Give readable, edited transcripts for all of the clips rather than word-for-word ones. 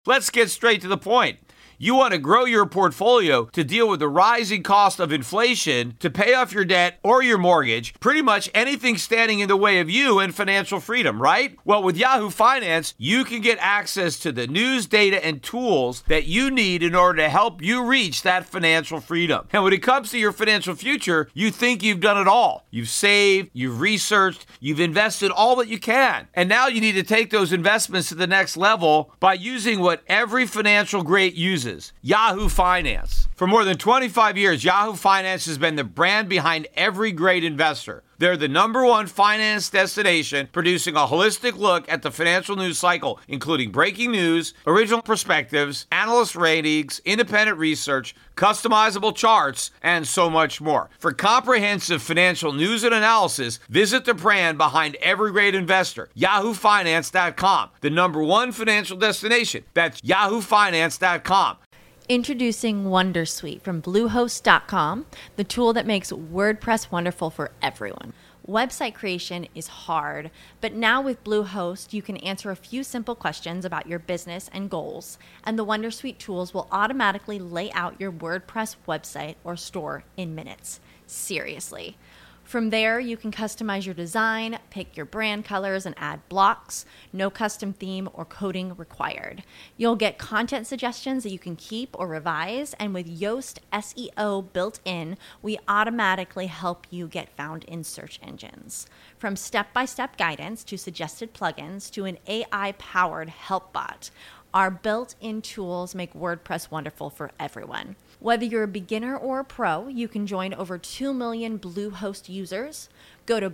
Let's get straight to the point. You want to grow your portfolio to deal with the rising cost of inflation, to pay off your debt or your mortgage, pretty much anything standing in the way of you and financial freedom, right? Well, with Yahoo Finance, you can get access to the news, data, and tools that you need in order to help you reach that financial freedom. And when it comes to your financial future, you think you've done it all. You've saved, you've researched, you've invested all that you can. And now you need to take those investments to the next level by using what every financial great uses. Yahoo Finance. For more than 25 years, Yahoo Finance has been the brand behind every great investor. They're the #1 finance destination, producing a holistic look at the financial news cycle, including breaking news, original perspectives, analyst ratings, independent research, customizable charts, and so much more. For comprehensive financial news and analysis, visit the brand behind every great investor, yahoofinance.com, the #1 financial destination. That's yahoofinance.com. Introducing Wondersuite from Bluehost.com, the tool that makes WordPress wonderful for everyone. Website creation is hard, but now with Bluehost, you can answer a few simple questions about your business and goals, and the Wondersuite tools will automatically lay out your WordPress website or store in minutes. Seriously. From there, you can customize your design, pick your brand colors, and add blocks. No custom theme or coding required. You'll get content suggestions that you can keep or revise, and with Yoast SEO built in, we automatically help you get found in search engines. From step-by-step guidance to suggested plugins to an AI-powered help bot, our built-in tools make WordPress wonderful for everyone. Whether you're a beginner or a pro, you can join over 2 million Bluehost users. Go to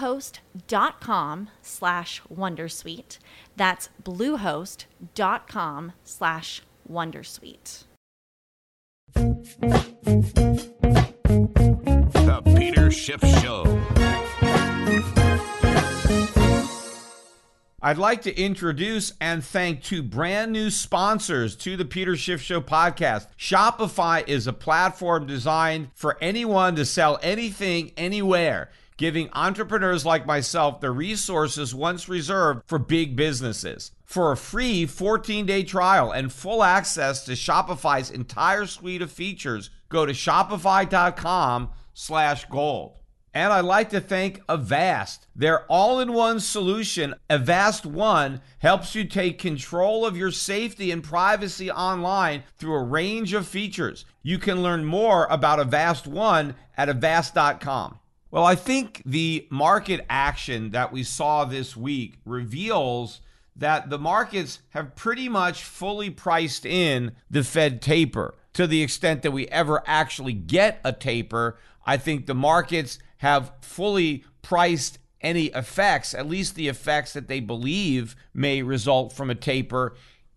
bluehost.com/wondersuite. That's bluehost.com/wondersuite. The Peter Schiff Show. I'd like to introduce and thank two brand new sponsors to the Peter Schiff Show podcast. Shopify is a platform designed for anyone to sell anything, anywhere, giving entrepreneurs like myself the resources once reserved for big businesses. For a free 14-day trial and full access to Shopify's entire suite of features, go to shopify.com/gold. And I'd like to thank Avast. Their all-in-one solution, Avast One, helps you take control of your safety and privacy online through a range of features. You can learn more about Avast One at avast.com. Well, I think the market action that we saw this week reveals that the markets have pretty much fully priced in the Fed taper. To the extent that we ever actually get a taper, I think the markets have fully priced any effects, at least the effects that they believe may result from a taper,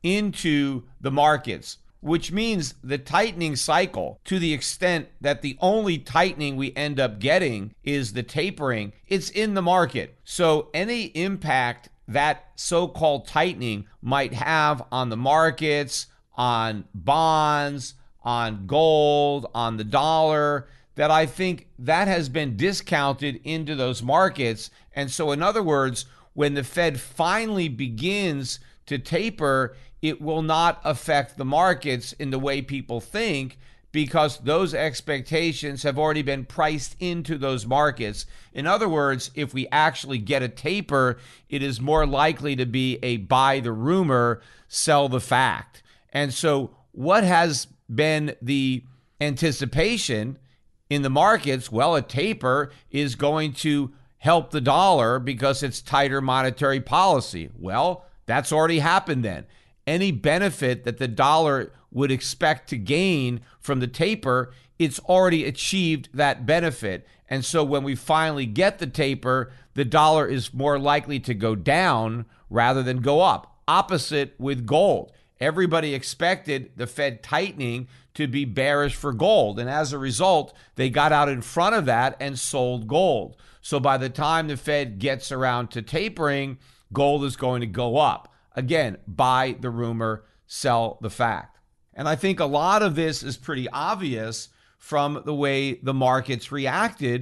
into the markets, which means the tightening cycle, to the extent that the only tightening we end up getting is the tapering, it's in the market. So any impact that so-called tightening might have on the markets, on bonds, on gold, on the dollar, that I think that has been discounted into those markets. And so in other words, when the Fed finally begins to taper, it will not affect the markets in the way people think, because those expectations have already been priced into those markets. In other words, if we actually get a taper, it is more likely to be a buy the rumor, sell the fact. And so what has been the anticipation in the markets? Well, a taper is going to help the dollar because it's tighter monetary policy. Well, that's already happened then. Any benefit that the dollar would expect to gain from the taper, it's already achieved that benefit. And so when we finally get the taper, the dollar is more likely to go down rather than go up. Opposite with gold. Everybody expected the Fed tightening to be bearish for gold. And as a result, they got out in front of that and sold gold. So by the time the Fed gets around to tapering, gold is going to go up. Again, buy the rumor, sell the fact. And I think a lot of this is pretty obvious from the way the markets reacted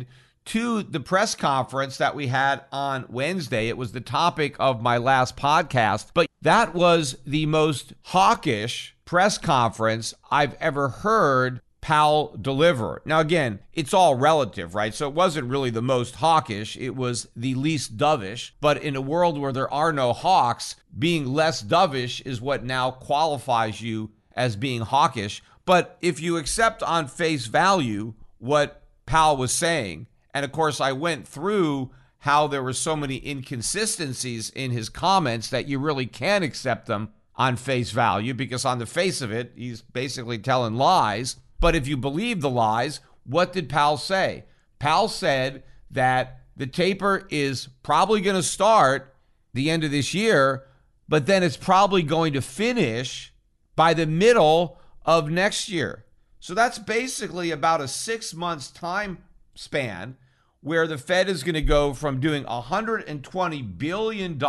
to the press conference that we had on Wednesday. It was the topic of my last podcast, but that was the most hawkish press conference I've ever heard Powell deliver. Now, again, it's all relative, right? So it wasn't really the most hawkish. It was the least dovish. But in a world where there are no hawks, being less dovish is what now qualifies you as being hawkish. But if you accept on face value what Powell was saying, and of course I went through how there were so many inconsistencies in his comments that you really can't accept them on face value, because on the face of it, he's basically telling lies. But if you believe the lies, what did Powell say? Powell said that the taper is probably going to start the end of this year, but then it's probably going to finish by the middle of next year. So that's basically about a 6 months time span where the Fed is going to go from doing $120 billion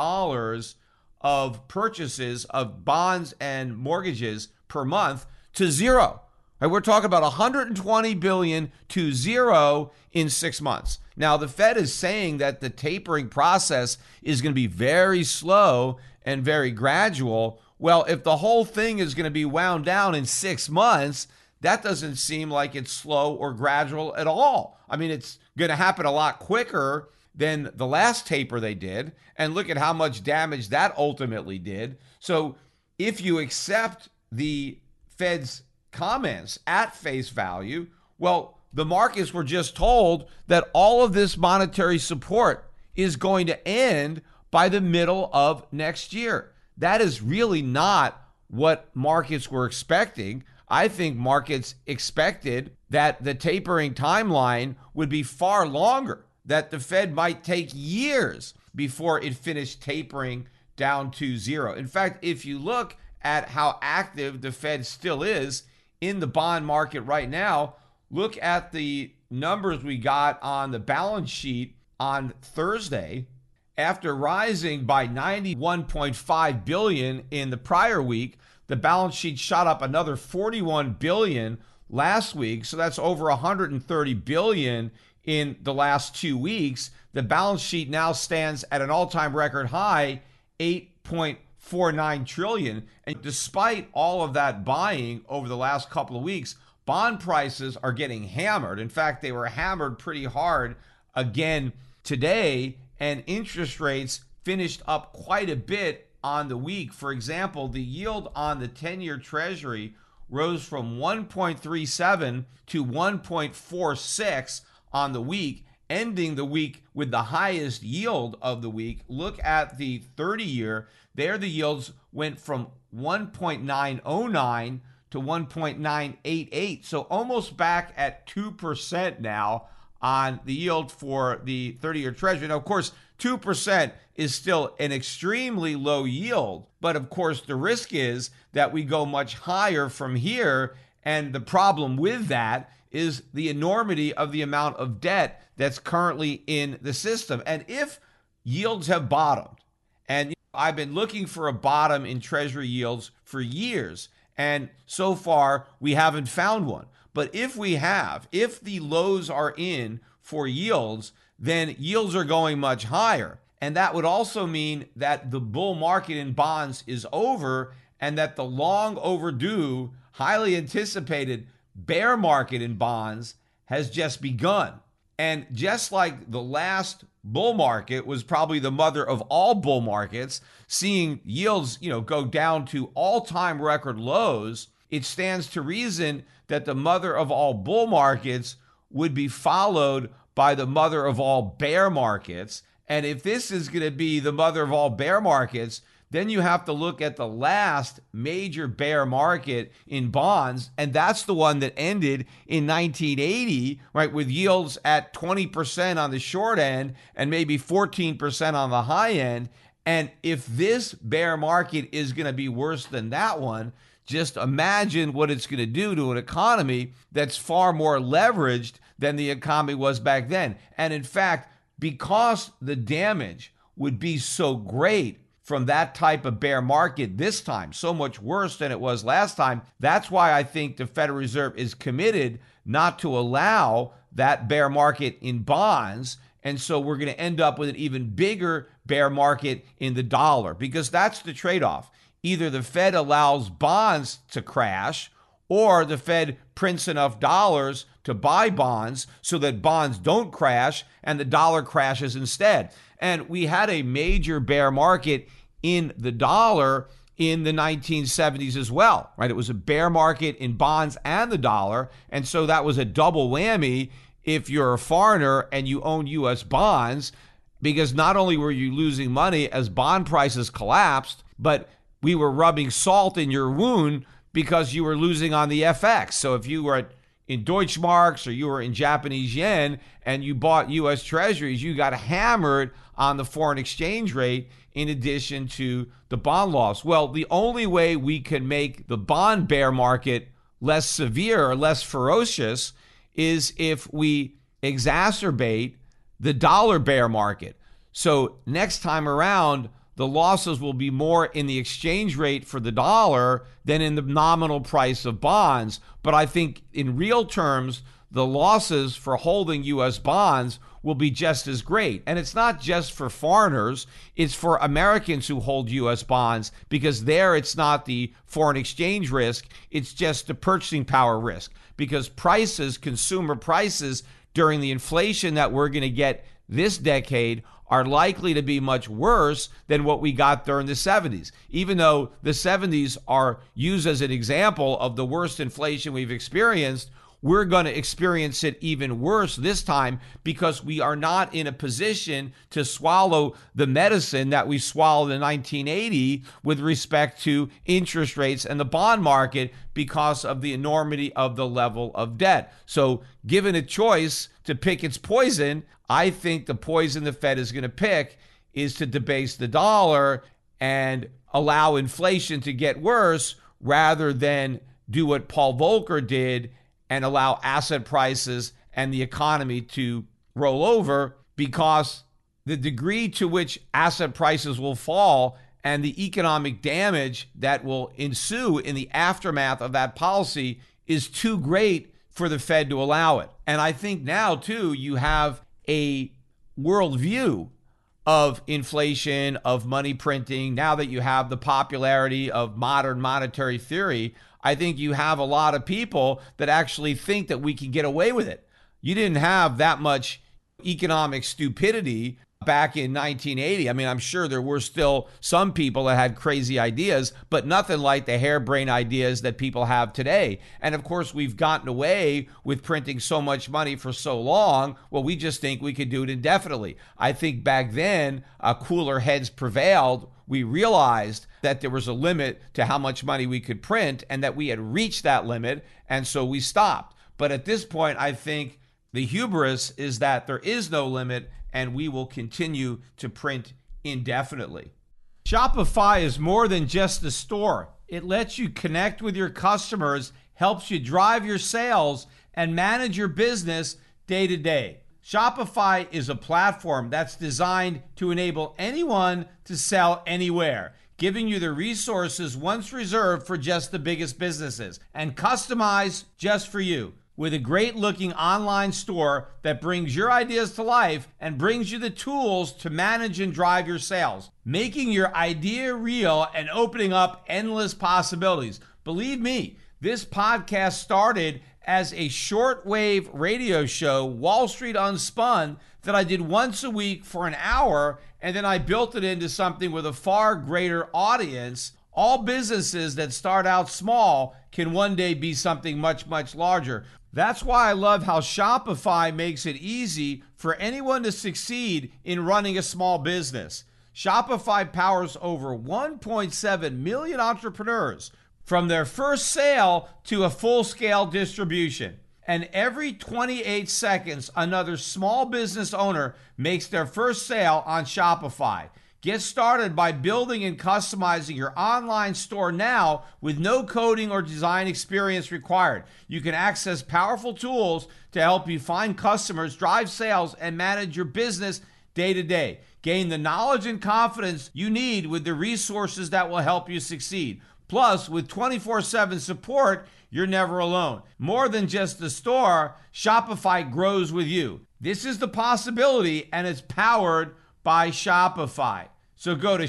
of purchases of bonds and mortgages per month to zero. Right, we're talking about $120 billion to zero in 6 months. Now, the Fed is saying that the tapering process is going to be very slow and very gradual. Well, if the whole thing is going to be wound down in 6 months, that doesn't seem like it's slow or gradual at all. I mean, it's going to happen a lot quicker than the last taper they did. And look at how much damage that ultimately did. So if you accept the Fed's comments at face value, well, the markets were just told that all of this monetary support is going to end by the middle of next year. That is really not what markets were expecting. I think markets expected that the tapering timeline would be far longer, that the Fed might take years before it finished tapering down to zero. In fact, if you look at how active the Fed still is in the bond market right now, look at the numbers we got on the balance sheet on Thursday. After rising by $91.5 billion in the prior week, the balance sheet shot up another $41 billion last week. So that's over $130 billion in the last 2 weeks. The balance sheet now stands at an all-time record high, $8.49 trillion. And despite all of that buying over the last couple of weeks, bond prices are getting hammered. In fact, they were hammered pretty hard again today, and interest rates finished up quite a bit on the week. For example, the yield on the 10-year Treasury rose from 1.37 to 1.46 on the week, ending the week with the highest yield of the week. Look at the 30-year. There, the yields went from 1.909 to 1.988. So almost back at 2% now on the yield for the 30-year Treasury. Now, of course, 2% is still an extremely low yield. But of course, the risk is that we go much higher from here. And the problem with that is the enormity of the amount of debt that's currently in the system. And if yields have bottomed, and I've been looking for a bottom in Treasury yields for years, and so far we haven't found one. But if we have, if the lows are in for yields, then yields are going much higher. And that would also mean that the bull market in bonds is over, and that the long overdue, highly anticipated bear market in bonds has just begun. And just like the last bull market was probably the mother of all bull markets, seeing yields, go down to all-time record lows, it stands to reason that the mother of all bull markets would be followed by the mother of all bear markets. And if this is going to be the mother of all bear markets, then you have to look at the last major bear market in bonds, and that's the one that ended in 1980, right, with yields at 20% on the short end and maybe 14% on the high end. And if this bear market is going to be worse than that one, just imagine what it's going to do to an economy that's far more leveraged than the economy was back then. And in fact, because the damage would be so great from that type of bear market this time, so much worse than it was last time, that's why I think the Federal Reserve is committed not to allow that bear market in bonds. And so we're going to end up with an even bigger bear market in the dollar, because that's the trade-off. Either the Fed allows bonds to crash, or the Fed prints enough dollars to buy bonds so that bonds don't crash and the dollar crashes instead. And we had a major bear market in the dollar in the 1970s as well, right? It was a bear market in bonds and the dollar. And so that was a double whammy if you're a foreigner and you own U.S. bonds, because not only were you losing money as bond prices collapsed, but we were rubbing salt in your wound because you were losing on the FX. So if you were in Deutschmarks or you were in Japanese yen and you bought U.S. treasuries, you got hammered on the foreign exchange rate in addition to the bond loss. Well, the only way we can make the bond bear market less severe or less ferocious is if we exacerbate the dollar bear market. So next time around, the losses will be more in the exchange rate for the dollar than in the nominal price of bonds. But I think in real terms, the losses for holding U.S. bonds will be just as great. And it's not just for foreigners, it's for Americans who hold U.S. bonds, because there it's not the foreign exchange risk, it's just the purchasing power risk. Because prices, consumer prices, during the inflation that we're going to get this decade are likely to be much worse than what we got during the 70s. Even though the 70s are used as an example of the worst inflation we've experienced, we're going to experience it even worse this time because we are not in a position to swallow the medicine that we swallowed in 1980 with respect to interest rates and the bond market because of the enormity of the level of debt. So given a choice to pick its poison, I think the poison the Fed is going to pick is to debase the dollar and allow inflation to get worse rather than do what Paul Volcker did and allow asset prices and the economy to roll over, because the degree to which asset prices will fall and the economic damage that will ensue in the aftermath of that policy is too great for the Fed to allow it. And I think now, too, you have a worldview of inflation, of money printing. Now that you have the popularity of modern monetary theory, I think you have a lot of people that actually think that we can get away with it. You didn't have that much economic stupidity back in 1980. I mean, I'm sure there were still some people that had crazy ideas, but nothing like the harebrained ideas that people have today. And of course, we've gotten away with printing so much money for so long. Well, we just think we could do it indefinitely. I think back then, cooler heads prevailed. We realized that there was a limit to how much money we could print and that we had reached that limit, and so we stopped. But at this point, I think the hubris is that there is no limit and we will continue to print indefinitely. Shopify is more than just a store. It lets you connect with your customers, helps you drive your sales, and manage your business day to day. Shopify is a platform that's designed to enable anyone to sell anywhere, giving you the resources once reserved for just the biggest businesses and customized just for you. With a great-looking online store that brings your ideas to life and brings you the tools to manage and drive your sales, making your idea real and opening up endless possibilities. Believe me, this podcast started as a shortwave radio show, Wall Street Unspun, that I did once a week for an hour, and then I built it into something with a far greater audience. All businesses that start out small can one day be something much, much larger. That's why I love how Shopify makes it easy for anyone to succeed in running a small business. Shopify powers over 1.7 million entrepreneurs from their first sale to a full-scale distribution. And every 28 seconds, another small business owner makes their first sale on Shopify. Get started by building and customizing your online store now with no coding or design experience required. You can access powerful tools to help you find customers, drive sales, and manage your business day to day. Gain the knowledge and confidence you need with the resources that will help you succeed. Plus, with 24/7 support, you're never alone. More than just the store, Shopify grows with you. This is the possibility, and it's powered by Shopify. So go to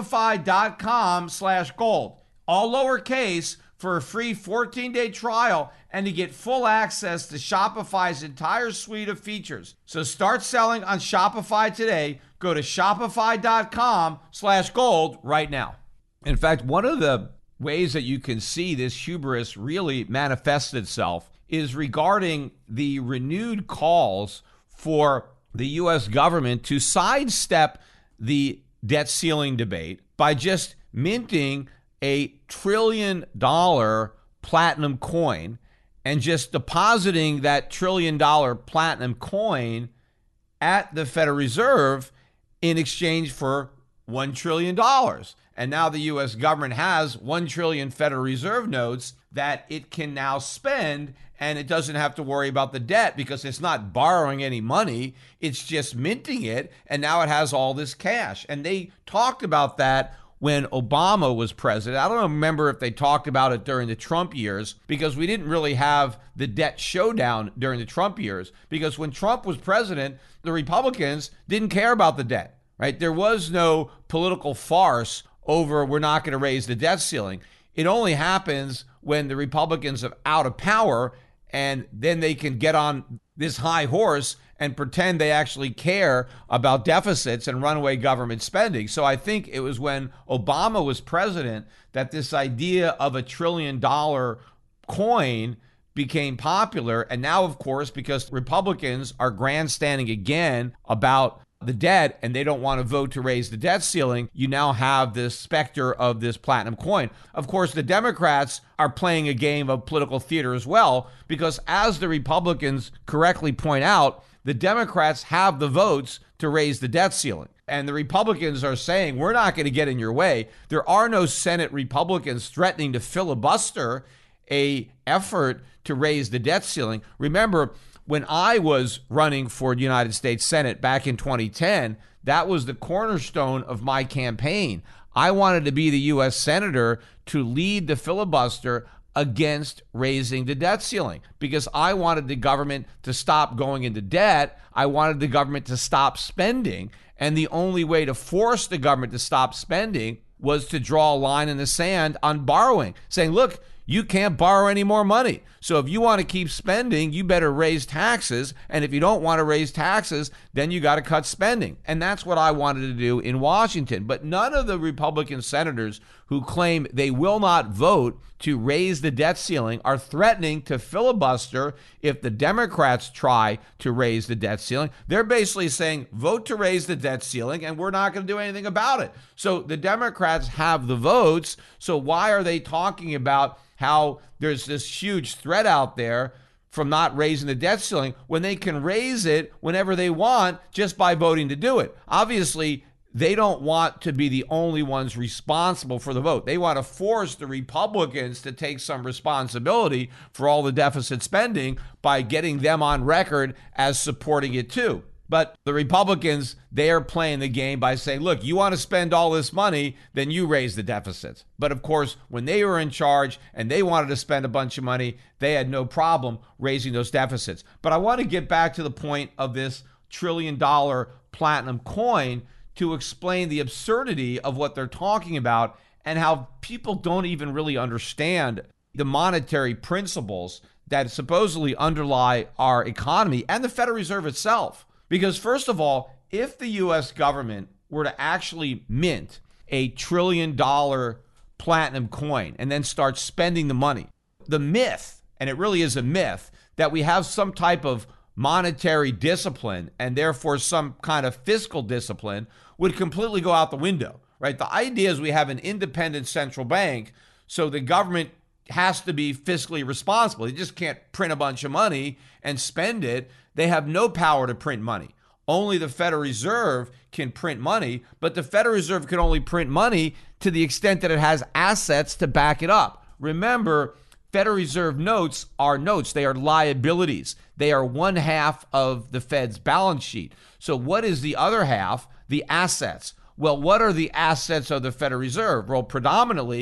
shopify.com/gold, all lowercase, for a free 14-day trial and to get full access to Shopify's entire suite of features. So start selling on Shopify today. Go to shopify.com/gold right now. In fact, one of the ways that you can see this hubris really manifest itself is regarding the renewed calls for the U.S. government to sidestep the debt ceiling debate by just minting a $1 trillion platinum coin and just depositing that $1 trillion platinum coin at the Federal Reserve in exchange for $1 trillion. And now the U.S. government has 1 trillion Federal Reserve notes that it can now spend, and it doesn't have to worry about the debt because it's not borrowing any money. It's just minting it, and now it has all this cash. And they talked about that when Obama was president. I don't remember if they talked about it during the Trump years, because we didn't really have the debt showdown during the Trump years, because when Trump was president, the Republicans didn't care about the debt, right? There was no political farce over we're not going to raise the debt ceiling. It only happens when the Republicans are out of power, and then they can get on this high horse and pretend they actually care about deficits and runaway government spending. So I think it was when Obama was president that this idea of a $1 trillion coin became popular. And now, of course, because Republicans are grandstanding again about the debt and they don't want to vote to raise the debt ceiling, you now have this specter of this platinum coin. Of course, the Democrats are playing a game of political theater as well, because as the Republicans correctly point out, the Democrats have the votes to raise the debt ceiling. And the Republicans are saying, we're not going to get in your way. There are no Senate Republicans threatening to filibuster a effort to raise the debt ceiling. Remember, when I was running for the United States Senate back in 2010, that was the cornerstone of my campaign. I wanted to be the U.S. Senator to lead the filibuster against raising the debt ceiling, because I wanted the government to stop going into debt. I wanted the government to stop spending. And the only way to force the government to stop spending was to draw a line in the sand on borrowing, saying, look, you can't borrow any more money. So if you want to keep spending, you better raise taxes. And if you don't want to raise taxes, then you got to cut spending. And that's what I wanted to do in Washington. But none of the Republican senators who claim they will not vote to raise the debt ceiling are threatening to filibuster if the Democrats try to raise the debt ceiling. They're basically saying, vote to raise the debt ceiling, and we're not going to do anything about it. So the Democrats have the votes. So why are they talking about how there's this huge threat out there from not raising the debt ceiling when they can raise it whenever they want just by voting to do it? Obviously, they don't want to be the only ones responsible for the vote. They want to force the Republicans to take some responsibility for all the deficit spending by getting them on record as supporting it too. But the Republicans, they are playing the game by saying, look, you want to spend all this money, then you raise the deficits. But of course, when they were in charge and they wanted to spend a bunch of money, they had no problem raising those deficits. But I want to get back to the point of this $1 trillion platinum coin to explain the absurdity of what they're talking about and how people don't even really understand the monetary principles that supposedly underlie our economy and the Federal Reserve itself. Because first of all, if the U.S. government were to actually mint a $1 trillion platinum coin and then start spending the money, the myth, and it really is a myth, that we have some type of monetary discipline and therefore some kind of fiscal discipline would completely go out the window, right? The idea is we have an independent central bank, so the government has to be fiscally responsible. They just can't print a bunch of money and spend it. They have no power to print money. Only the Federal Reserve can print money, but the Federal Reserve can only print money to the extent that it has assets to back it up. Remember, Federal Reserve notes are notes. They are liabilities. They are one half of the Fed's balance sheet. So what is the other half? The assets. Well, what are the assets of the Federal Reserve? Well, predominantly,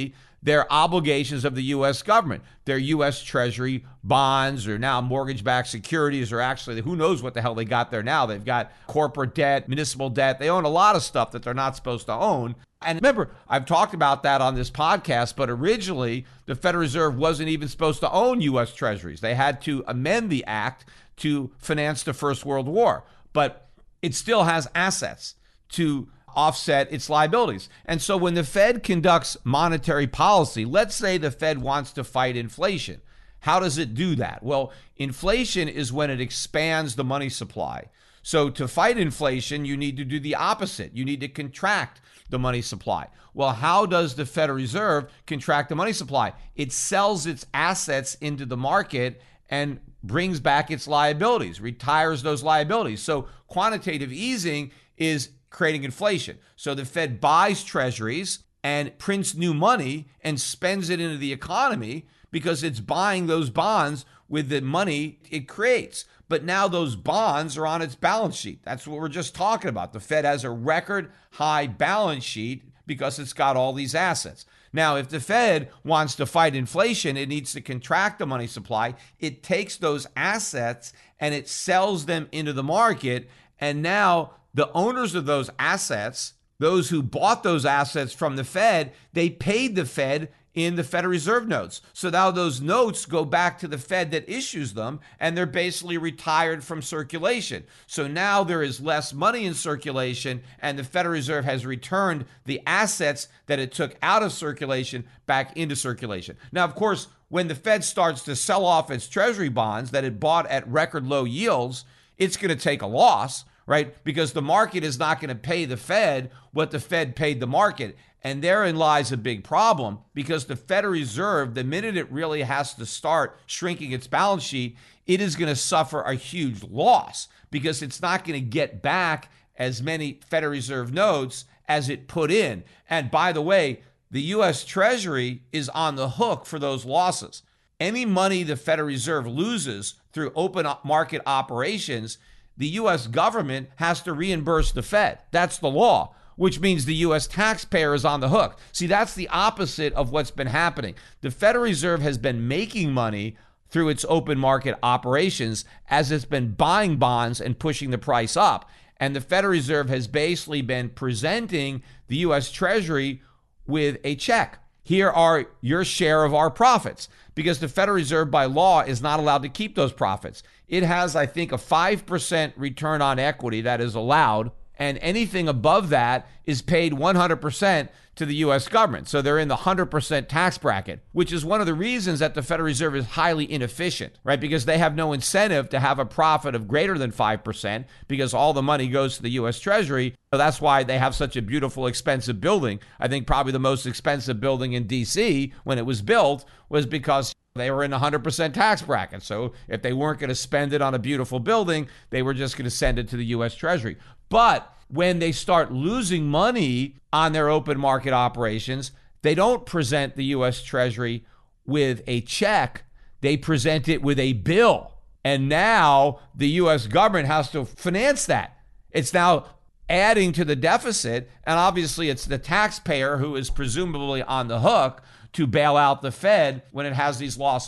their obligations of the U.S. government. Their U.S. Treasury bonds or now mortgage-backed securities, or actually who knows what the hell they got there now. They've got corporate debt, municipal debt. They own a lot of stuff that they're not supposed to own. And remember, I've talked about that on this podcast, but originally the Federal Reserve wasn't even supposed to own U.S. Treasuries. They had to amend the act to finance the First World War. But it still has assets to offset its liabilities. And so when the Fed conducts monetary policy, let's say the Fed wants to fight inflation. How does it do that? Well, inflation is when it expands the money supply. So to fight inflation, you need to do the opposite. You need to contract the money supply. Well, how does the Federal Reserve contract the money supply? It sells its assets into the market and brings back its liabilities, retires those liabilities. So quantitative easing is creating inflation. So the Fed buys treasuries and prints new money and spends it into the economy because it's buying those bonds with the money it creates. But now those bonds are on its balance sheet. That's what we're just talking about. The Fed has a record high balance sheet because it's got all these assets. Now, if the Fed wants to fight inflation, it needs to contract the money supply. It takes those assets and it sells them into the market. And now the owners of those assets, those who bought those assets from the Fed, they paid the Fed in the Federal Reserve notes. So now those notes go back to the Fed that issues them, and they're basically retired from circulation. So now there is less money in circulation, and the Federal Reserve has returned the assets that it took out of circulation back into circulation. Now, of course, when the Fed starts to sell off its treasury bonds that it bought at record low yields, it's going to take a loss, right? Because the market is not going to pay the Fed what the Fed paid the market. And therein lies a big problem, because the Federal Reserve, the minute it really has to start shrinking its balance sheet, it is going to suffer a huge loss because it's not going to get back as many Federal Reserve notes as it put in. And by the way, the U.S. Treasury is on the hook for those losses. Any money the Federal Reserve loses through open market operations, the U.S. government has to reimburse the Fed. That's the law, which means the U.S. taxpayer is on the hook. See, that's the opposite of what's been happening. The Federal Reserve has been making money through its open market operations as it's been buying bonds and pushing the price up. And the Federal Reserve has basically been presenting the U.S. Treasury with a check. Here are your share of our profits, because the Federal Reserve by law is not allowed to keep those profits. It has, I think, a 5% return on equity that is allowed, and anything above that is paid 100% to the U.S. government. So they're in the 100% tax bracket, which is one of the reasons that the Federal Reserve is highly inefficient, right? Because they have no incentive to have a profit of greater than 5% because all the money goes to the U.S. Treasury. So that's why they have such a beautiful, expensive building. I think probably the most expensive building in D.C. when it was built was because they were in a 100% tax bracket. So if they weren't going to spend it on a beautiful building, they were just going to send it to the U.S. Treasury. But when they start losing money on their open market operations, they don't present the U.S. Treasury with a check. They present it with a bill. And now the U.S. government has to finance that. It's now adding to the deficit. And obviously, it's the taxpayer who is presumably on the hook to bail out the Fed when it has these losses.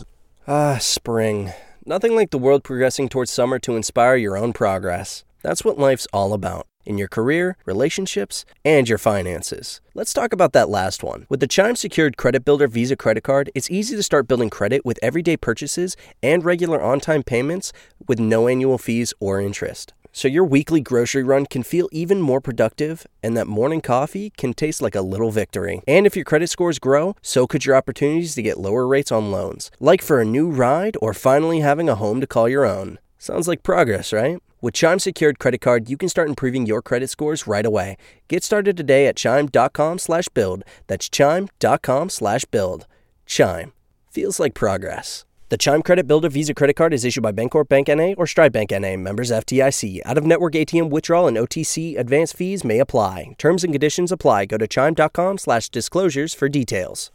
Spring. Nothing like the world progressing towards summer to inspire your own progress. That's what life's all about. In your career, relationships, and your finances. Let's talk about that last one. With the Chime Secured Credit Builder Visa Credit Card, it's easy to start building credit with everyday purchases and regular on-time payments with no annual fees or interest. So your weekly grocery run can feel even more productive, and that morning coffee can taste like a little victory. And if your credit scores grow, so could your opportunities to get lower rates on loans. Like for a new ride or finally having a home to call your own. Sounds like progress, right? With Chime Secured Credit Card, you can start improving your credit scores right away. Get started today at chime.com/build. That's chime.com/build. Chime. Feels like progress. The Chime Credit Builder Visa Credit Card is issued by Bancorp Bank N.A. or Stride Bank N.A., members FDIC. Out-of-network ATM withdrawal and OTC advance fees may apply. Terms and conditions apply. Go to chime.com/disclosures for details.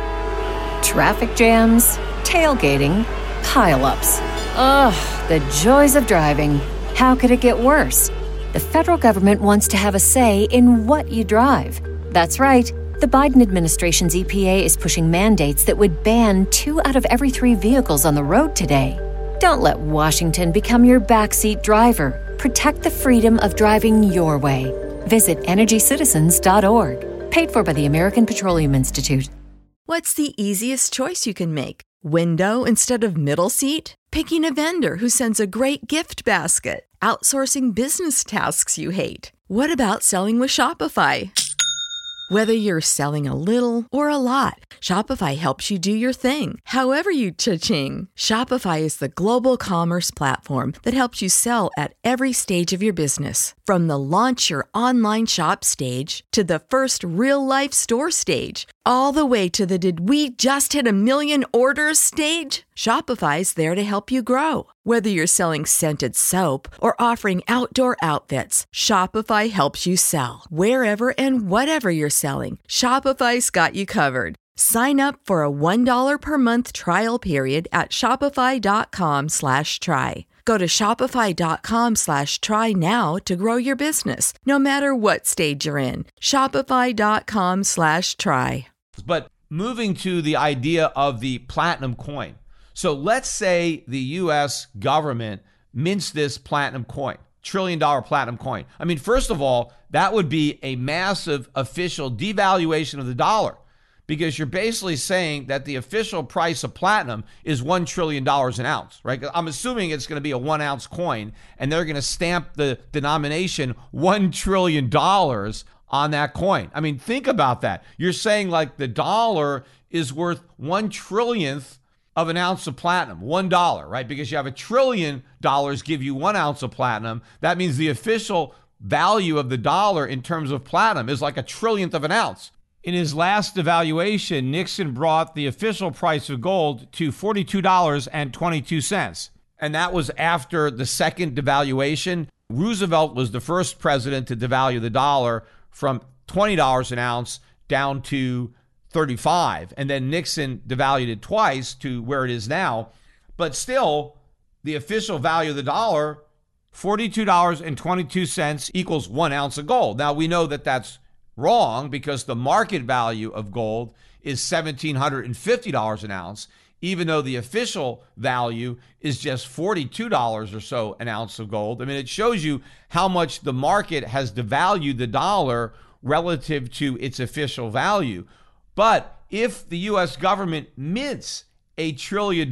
Traffic jams, tailgating, pile-ups. Ugh, the joys of driving. How could it get worse? The federal government wants to have a say in what you drive. That's right. The Biden administration's EPA is pushing mandates that would ban 2 out of every 3 vehicles on the road today. Don't let Washington become your backseat driver. Protect the freedom of driving your way. Visit EnergyCitizens.org. Paid for by the American Petroleum Institute. What's the easiest choice you can make? Window instead of middle seat? Picking a vendor who sends a great gift basket? Outsourcing business tasks you hate? What about selling with Shopify? Whether you're selling a little or a lot, Shopify helps you do your thing, however you cha-ching. Shopify is the global commerce platform that helps you sell at every stage of your business. From the launch your online shop stage to the first real-life store stage, all the way to the did we just hit 1 million orders stage. Shopify's there to help you grow. Whether you're selling scented soap or offering outdoor outfits, Shopify helps you sell. Wherever and whatever you're selling, Shopify's got you covered. Sign up for a $1 per month trial period at shopify.com/try. Go to shopify.com/try now to grow your business, no matter what stage you're in. Shopify.com/try. But moving to the idea of the platinum coin. So let's say the U.S. government mints this platinum coin, $1 trillion platinum coin. I mean, first of all, that would be a massive official devaluation of the dollar, because you're basically saying that the official price of platinum is $1 trillion an ounce, right? I'm assuming it's going to be a 1 ounce coin, and they're going to stamp the denomination $1 trillion on that coin. I mean, think about that. You're saying like the dollar is worth 1 trillionth of an ounce of platinum, $1, right? Because you have $1 trillion give you 1 ounce of platinum. That means the official value of the dollar in terms of platinum is like 1 trillionth of an ounce. In his last devaluation, Nixon brought the official price of gold to $42.22. And that was after the second devaluation. Roosevelt was the first president to devalue the dollar from $20 an ounce down to 35, and then Nixon devalued it twice to where it is now. But still, the official value of the dollar, $42.22 equals 1 ounce of gold. Now, we know that that's wrong because the market value of gold is $1,750 an ounce, even though the official value is just $42 or so an ounce of gold. I mean, it shows you how much the market has devalued the dollar relative to its official value. But if the U.S. government mints a $1 trillion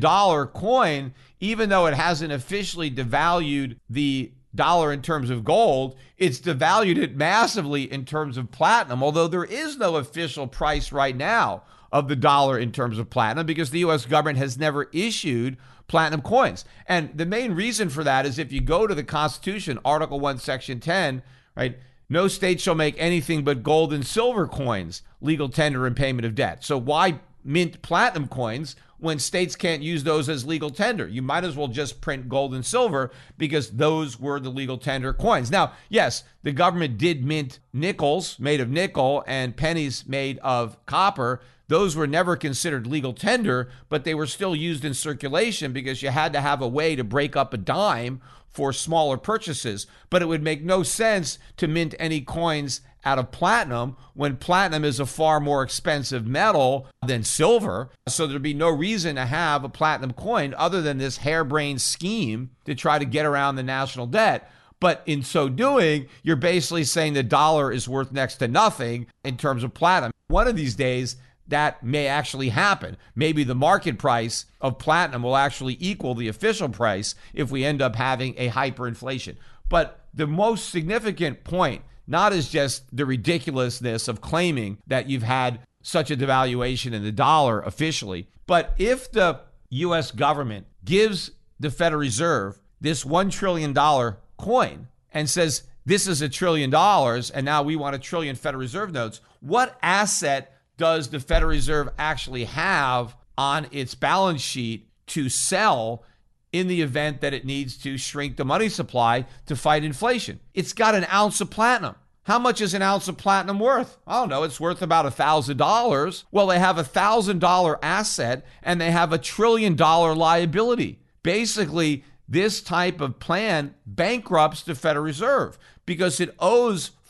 coin, even though it hasn't officially devalued the dollar in terms of gold, it's devalued it massively in terms of platinum, although there is no official price right now of the dollar in terms of platinum because the U.S. government has never issued platinum coins. And the main reason for that is if you go to the Constitution, Article 1, Section 10, right, no state shall make anything but gold and silver coins legal tender in payment of debt. So why mint platinum coins when states can't use those as legal tender? You might as well just print gold and silver because those were the legal tender coins. Now, yes, the government did mint nickels made of nickel and pennies made of copper. Those were never considered legal tender, but they were still used in circulation because you had to have a way to break up a dime for smaller purchases. But it would make no sense to mint any coins out of platinum when platinum is a far more expensive metal than silver. So there'd be no reason to have a platinum coin other than this harebrained scheme to try to get around the national debt. But in so doing, you're basically saying the dollar is worth next to nothing in terms of platinum. One of these days, that may actually happen. Maybe the market price of platinum will actually equal the official price if we end up having a hyperinflation. But the most significant point, not is just the ridiculousness of claiming that you've had such a devaluation in the dollar officially, but if the U.S. government gives the Federal Reserve this $1 trillion coin and says, this is $1 trillion, and now we want 1 trillion Federal Reserve notes, what asset does the Federal Reserve actually have on its balance sheet to sell in the event that it needs to shrink the money supply to fight inflation? It's got an ounce of platinum. How much is an ounce of platinum worth? I don't know. It's worth about $1,000. Well, they have $1,000 asset and they have $1 trillion liability. Basically, this type of plan bankrupts the Federal Reserve because it owes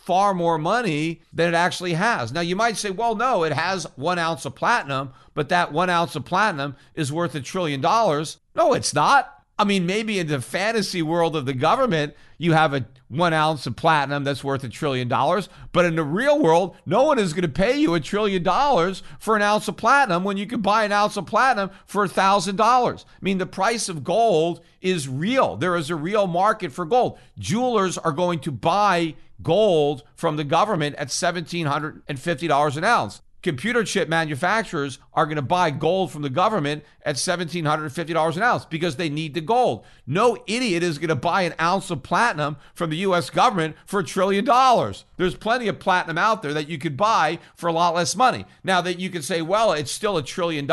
far more money than it actually has. Now, you might say, well, no, it has 1 ounce of platinum, but that 1 ounce of platinum is worth $1 trillion. No, it's not. I mean, maybe in the fantasy world of the government, you have a 1 ounce of platinum that's worth $1 trillion. But in the real world, no one is going to pay you $1 trillion for an ounce of platinum when you can buy an ounce of platinum for $1,000. I mean, the price of gold is real. There is a real market for gold. Jewelers are going to buy gold from the government at $1,750 an ounce. Computer chip manufacturers are going to buy gold from the government at $1,750 an ounce because they need the gold. No idiot is going to buy an ounce of platinum from the U.S. government for $1 trillion. There's plenty of platinum out there that you could buy for a lot less money. Now that you could say, well, it's still $1 trillion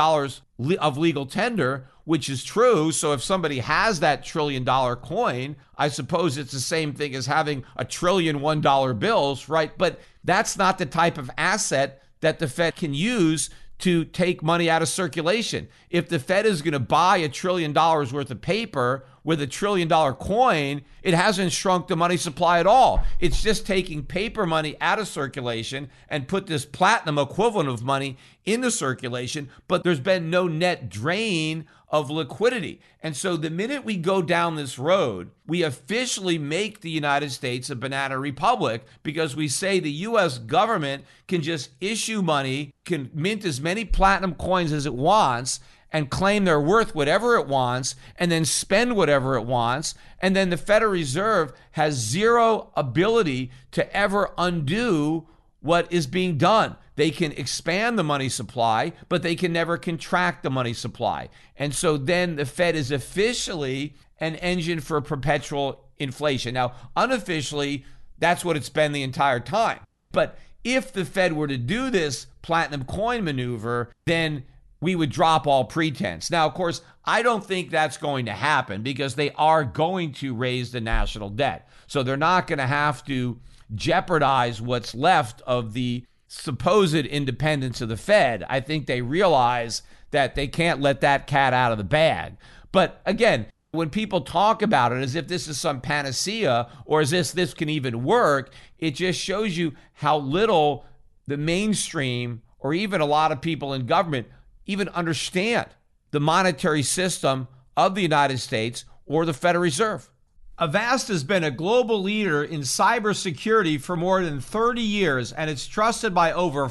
of legal tender, which is true. So if somebody has that $1 trillion coin, I suppose it's the same thing as having $1 trillion $1 bills, right? But that's not the type of asset that the Fed can use to take money out of circulation. If the Fed is going to buy $1 trillion worth of paper with $1 trillion coin, it hasn't shrunk the money supply at all. It's just taking paper money out of circulation and put this platinum equivalent of money into circulation, but there's been no net drain of liquidity. And so the minute we go down this road, we officially make the United States a banana republic because we say the U.S. government can just issue money, can mint as many platinum coins as it wants, and claim they're worth whatever it wants, and then spend whatever it wants. And then the Federal Reserve has zero ability to ever undo what is being done. They can expand the money supply, but they can never contract the money supply. And so then the Fed is officially an engine for perpetual inflation. Now, unofficially, that's what it's been the entire time. But if the Fed were to do this platinum coin maneuver, then we would drop all pretense. Now, of course, I don't think that's going to happen because they are going to raise the national debt. So they're not going to have to jeopardize what's left of the supposed independence of the Fed. I think they realize that they can't let that cat out of the bag. But again, when people talk about it as if this is some panacea or as if this can even work, it just shows you how little the mainstream or even a lot of people in government even understand the monetary system of the United States or the Federal Reserve. Avast has been a global leader in cybersecurity for more than 30 years, and it's trusted by over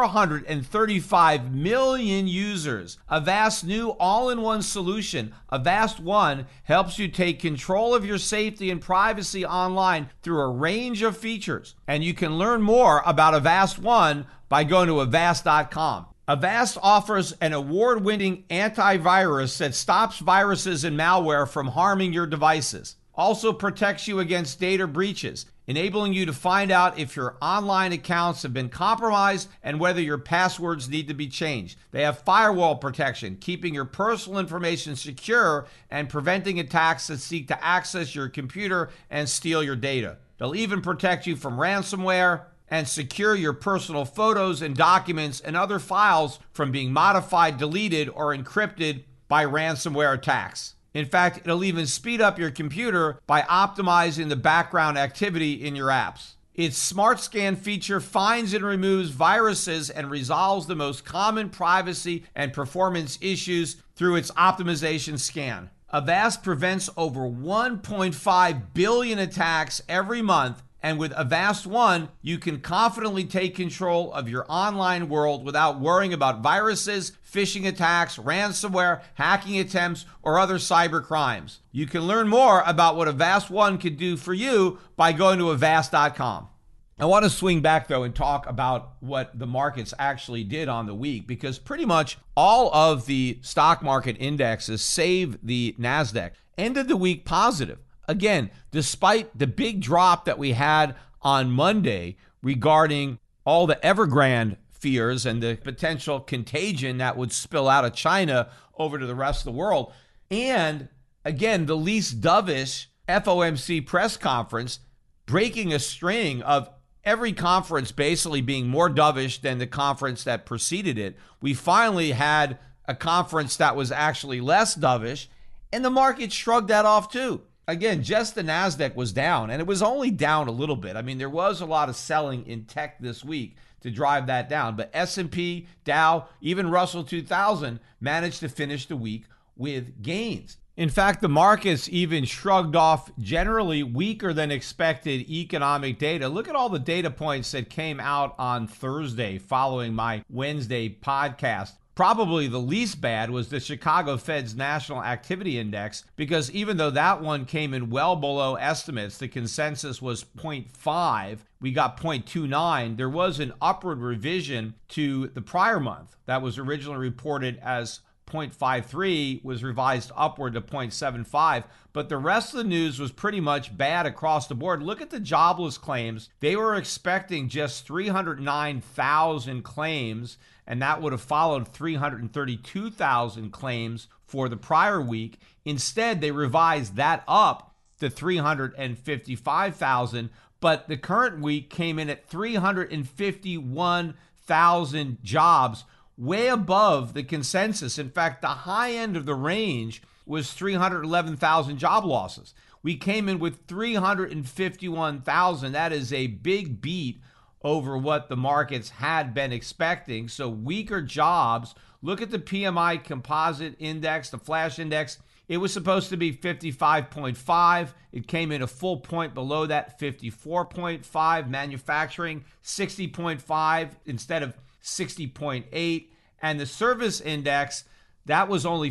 435 million users. Avast's new all-in-one solution, Avast One, helps you take control of your safety and privacy online through a range of features. And you can learn more about Avast One by going to avast.com. Avast offers an award-winning antivirus that stops viruses and malware from harming your devices. Also protects you against data breaches, enabling you to find out if your online accounts have been compromised and whether your passwords need to be changed. They have firewall protection, keeping your personal information secure and preventing attacks that seek to access your computer and steal your data. They'll even protect you from ransomware and secure your personal photos and documents and other files from being modified, deleted, or encrypted by ransomware attacks. In fact, it'll even speed up your computer by optimizing the background activity in your apps. Its Smart Scan feature finds and removes viruses and resolves the most common privacy and performance issues through its optimization scan. Avast prevents over 1.5 billion attacks every month, and with Avast One, you can confidently take control of your online world without worrying about viruses, phishing attacks, ransomware, hacking attempts, or other cyber crimes. You can learn more about what Avast One can do for you by going to avast.com. I want to swing back, though, and talk about what the markets actually did on the week, because pretty much all of the stock market indexes, save the NASDAQ, ended the week positive. Again, despite the big drop that we had on Monday regarding all the Evergrande fears and the potential contagion that would spill out of China over to the rest of the world, and again, the least dovish FOMC press conference breaking a string of every conference basically being more dovish than the conference that preceded it. We finally had a conference that was actually less dovish, and the market shrugged that off too. Again, just the NASDAQ was down, and it was only down a little bit. I mean, there was a lot of selling in tech this week to drive that down. But S&P, Dow, even Russell 2000 managed to finish the week with gains. In fact, the markets even shrugged off generally weaker than expected economic data. Look at all the data points that came out on Thursday following my Wednesday podcast. Probably the least bad was the Chicago Fed's National Activity Index, because even though that one came in well below estimates, the consensus was 0.5, we got 0.29, there was an upward revision to the prior month that was originally reported as 0.53, was revised upward to 0.75, but the rest of the news was pretty much bad across the board. Look at the jobless claims. They were expecting just 309,000 claims, and that would have followed 332,000 claims for the prior week. Instead, they revised that up to 355,000, but the current week came in at 351,000 jobs, way above the consensus. In fact, the high end of the range was 311,000 job losses. We came in with 351,000. That is a big beat over what the markets had been expecting. So weaker jobs. Look at the PMI composite index, the flash index. It was supposed to be 55.5. It came in a full point below that, 54.5. Manufacturing, 60.5 instead of 60.8. And the service index, that was only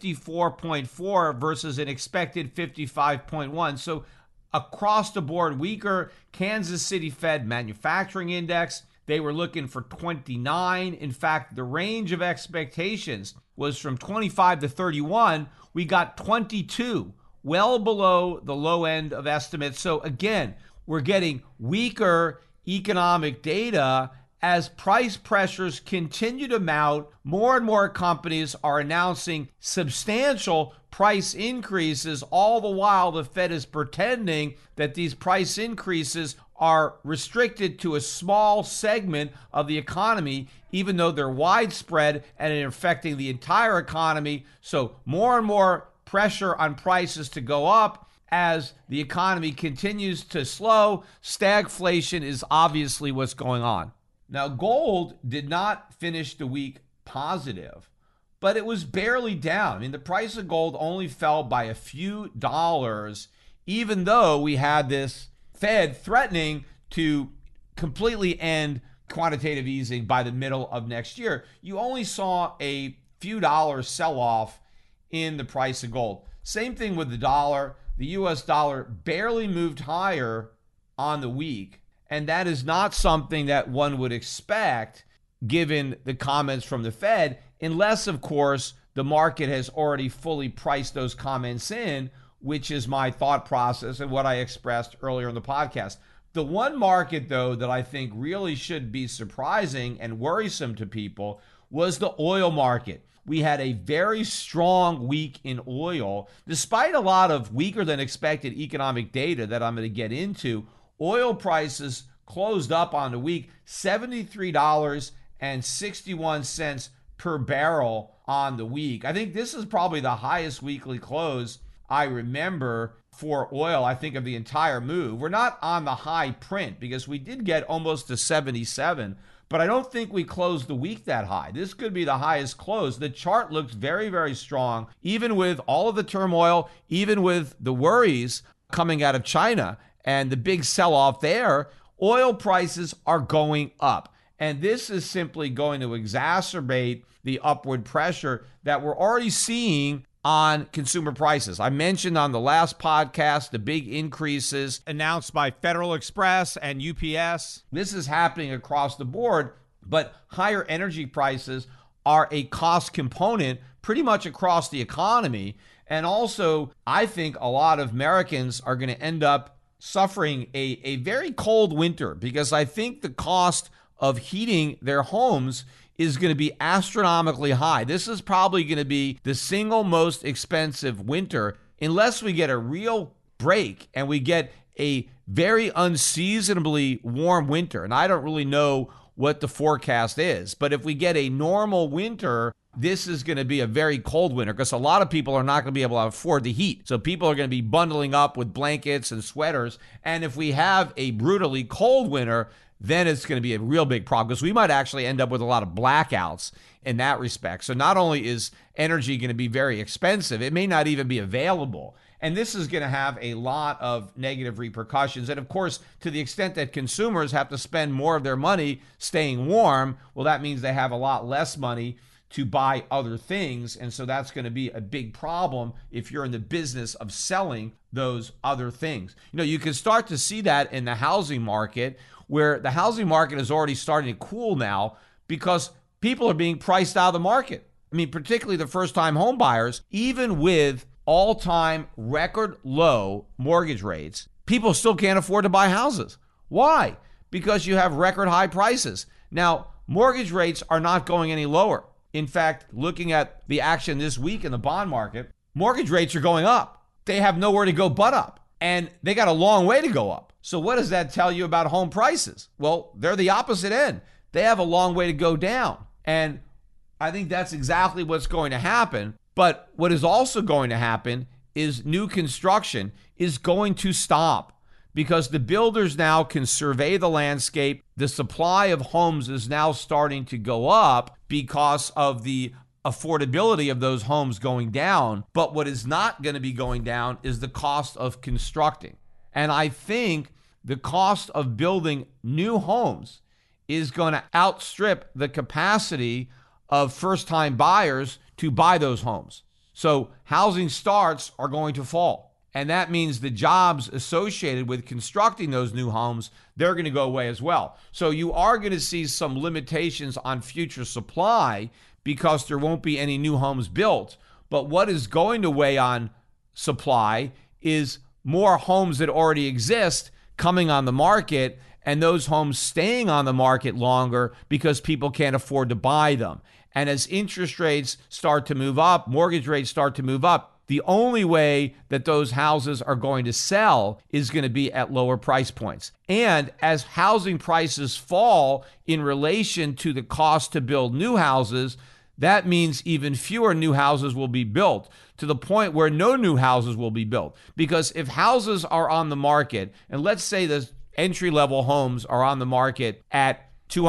54.4 versus an expected 55.1. So across the board, weaker. Kansas City Fed manufacturing index, they were looking for 29. In fact, the range of expectations was from 25 to 31. We got 22, well below the low end of estimates. So again, we're getting weaker economic data as price pressures continue to mount. More and more companies are announcing substantial price increases. All the while, the Fed is pretending that these price increases are restricted to a small segment of the economy, even though they're widespread and affecting the entire economy. So more and more pressure on prices to go up as the economy continues to slow. Stagflation is obviously what's going on. Now, gold did not finish the week positive, but it was barely down. I mean, the price of gold only fell by a few dollars, even though we had this Fed threatening to completely end quantitative easing by the middle of next year. You only saw a few dollars sell-off in the price of gold. Same thing with the dollar. The U.S. dollar barely moved higher on the week. And that is not something that one would expect given the comments from the Fed, unless, of course, the market has already fully priced those comments in, which is my thought process and what I expressed earlier in the podcast. The one market, though, that I think really should be surprising and worrisome to people was the oil market. We had a very strong week in oil, despite a lot of weaker than expected economic data that I'm going to get into. Oil prices closed up on the week, $73.61 per barrel on the week. I think this is probably the highest weekly close I remember for oil, I think, of the entire move. We're not on the high print because we did get almost to 77, but I don't think we closed the week that high. This could be the highest close. The chart looks very, very strong, even with all of the turmoil, even with the worries coming out of China and the big sell-off there. Oil prices are going up. And this is simply going to exacerbate the upward pressure that we're already seeing on consumer prices. I mentioned on the last podcast the big increases announced by Federal Express and UPS. This is happening across the board, but higher energy prices are a cost component pretty much across the economy. And also, I think a lot of Americans are going to end up suffering a very cold winter, because I think the cost of heating their homes is going to be astronomically high. This is probably going to be the single most expensive winter unless we get a real break and we get a very unseasonably warm winter. And I don't really know what the forecast is, but if we get a normal winter, this is going to be a very cold winter because a lot of people are not going to be able to afford the heat. So people are going to be bundling up with blankets and sweaters. And if we have a brutally cold winter, then it's going to be a real big problem because we might actually end up with a lot of blackouts in that respect. So not only is energy going to be very expensive, it may not even be available. And this is going to have a lot of negative repercussions. And of course, to the extent that consumers have to spend more of their money staying warm, well, that means they have a lot less money to buy other things. And so that's going to be a big problem if you're in the business of selling those other things. You know, you can start to see that in the housing market, where the housing market is already starting to cool now because people are being priced out of the market. I mean, particularly the first-time home buyers, even with all-time record low mortgage rates, people still can't afford to buy houses. Why? Because you have record high prices. Now, mortgage rates are not going any lower. In fact, looking at the action this week in the bond market, mortgage rates are going up. They have nowhere to go but up, and they got a long way to go up. So what does that tell you about home prices? Well, they're the opposite end. They have a long way to go down. And I think that's exactly what's going to happen. But what is also going to happen is new construction is going to stop because the builders now can survey the landscape. The supply of homes is now starting to go up because of the affordability of those homes going down. But what is not going to be going down is the cost of constructing. And I think the cost of building new homes is going to outstrip the capacity of first-time buyers to buy those homes. So housing starts are going to fall. And that means the jobs associated with constructing those new homes, they're going to go away as well. So you are going to see some limitations on future supply because there won't be any new homes built. But what is going to weigh on supply is more homes that already exist coming on the market and those homes staying on the market longer because people can't afford to buy them. And as interest rates start to move up, mortgage rates start to move up, the only way that those houses are going to sell is going to be at lower price points. And as housing prices fall in relation to the cost to build new houses, that means even fewer new houses will be built, to the point where no new houses will be built. Because if houses are on the market, and let's say the entry-level homes are on the market at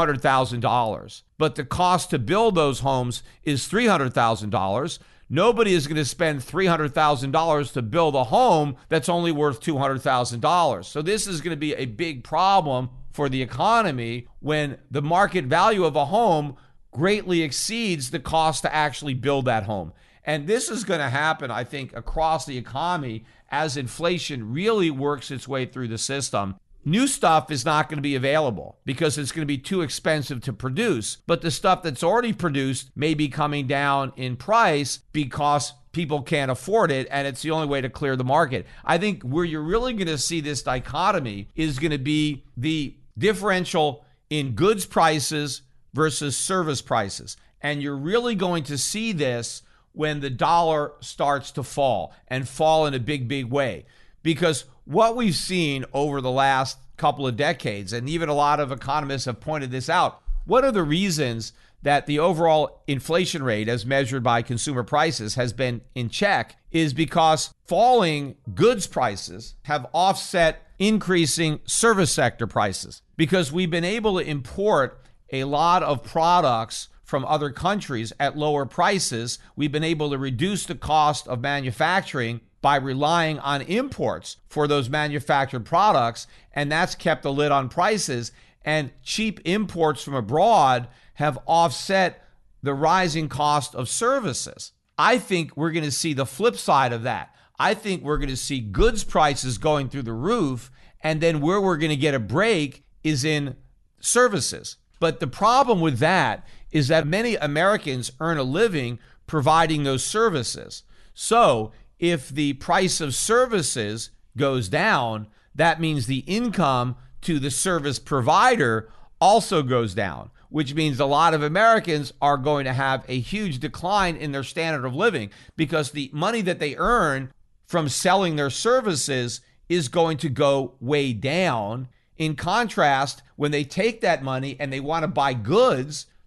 $200,000, but the cost to build those homes is $300,000, nobody is going to spend $300,000 to build a home that's only worth $200,000. So this is going to be a big problem for the economy when the market value of a home greatly exceeds the cost to actually build that home. And this is going to happen, I think, across the economy as inflation really works its way through the system. New stuff is not going to be available because it's going to be too expensive to produce. But the stuff that's already produced may be coming down in price because people can't afford it, and it's the only way to clear the market. I think where you're really going to see this dichotomy is going to be the differential in goods prices versus service prices. And you're really going to see this when the dollar starts to fall and fall in a big, big way. Because what we've seen over the last couple of decades, and even a lot of economists have pointed this out, what are the reasons that the overall inflation rate as measured by consumer prices has been in check is because falling goods prices have offset increasing service sector prices. Because we've been able to import a lot of products from other countries at lower prices. We've been able to reduce the cost of manufacturing by relying on imports for those manufactured products, and that's kept a lid on prices. And cheap imports from abroad have offset the rising cost of services. I think we're going to see the flip side of that. I think we're going to see goods prices going through the roof, and then where we're going to get a break is in services. But the problem with that is that many Americans earn a living providing those services. So if the price of services goes down, that means the income to the service provider also goes down, which means a lot of Americans are going to have a huge decline in their standard of living because the money that they earn from selling their services is going to go way down. In contrast, when they take that money and they want to buy goods,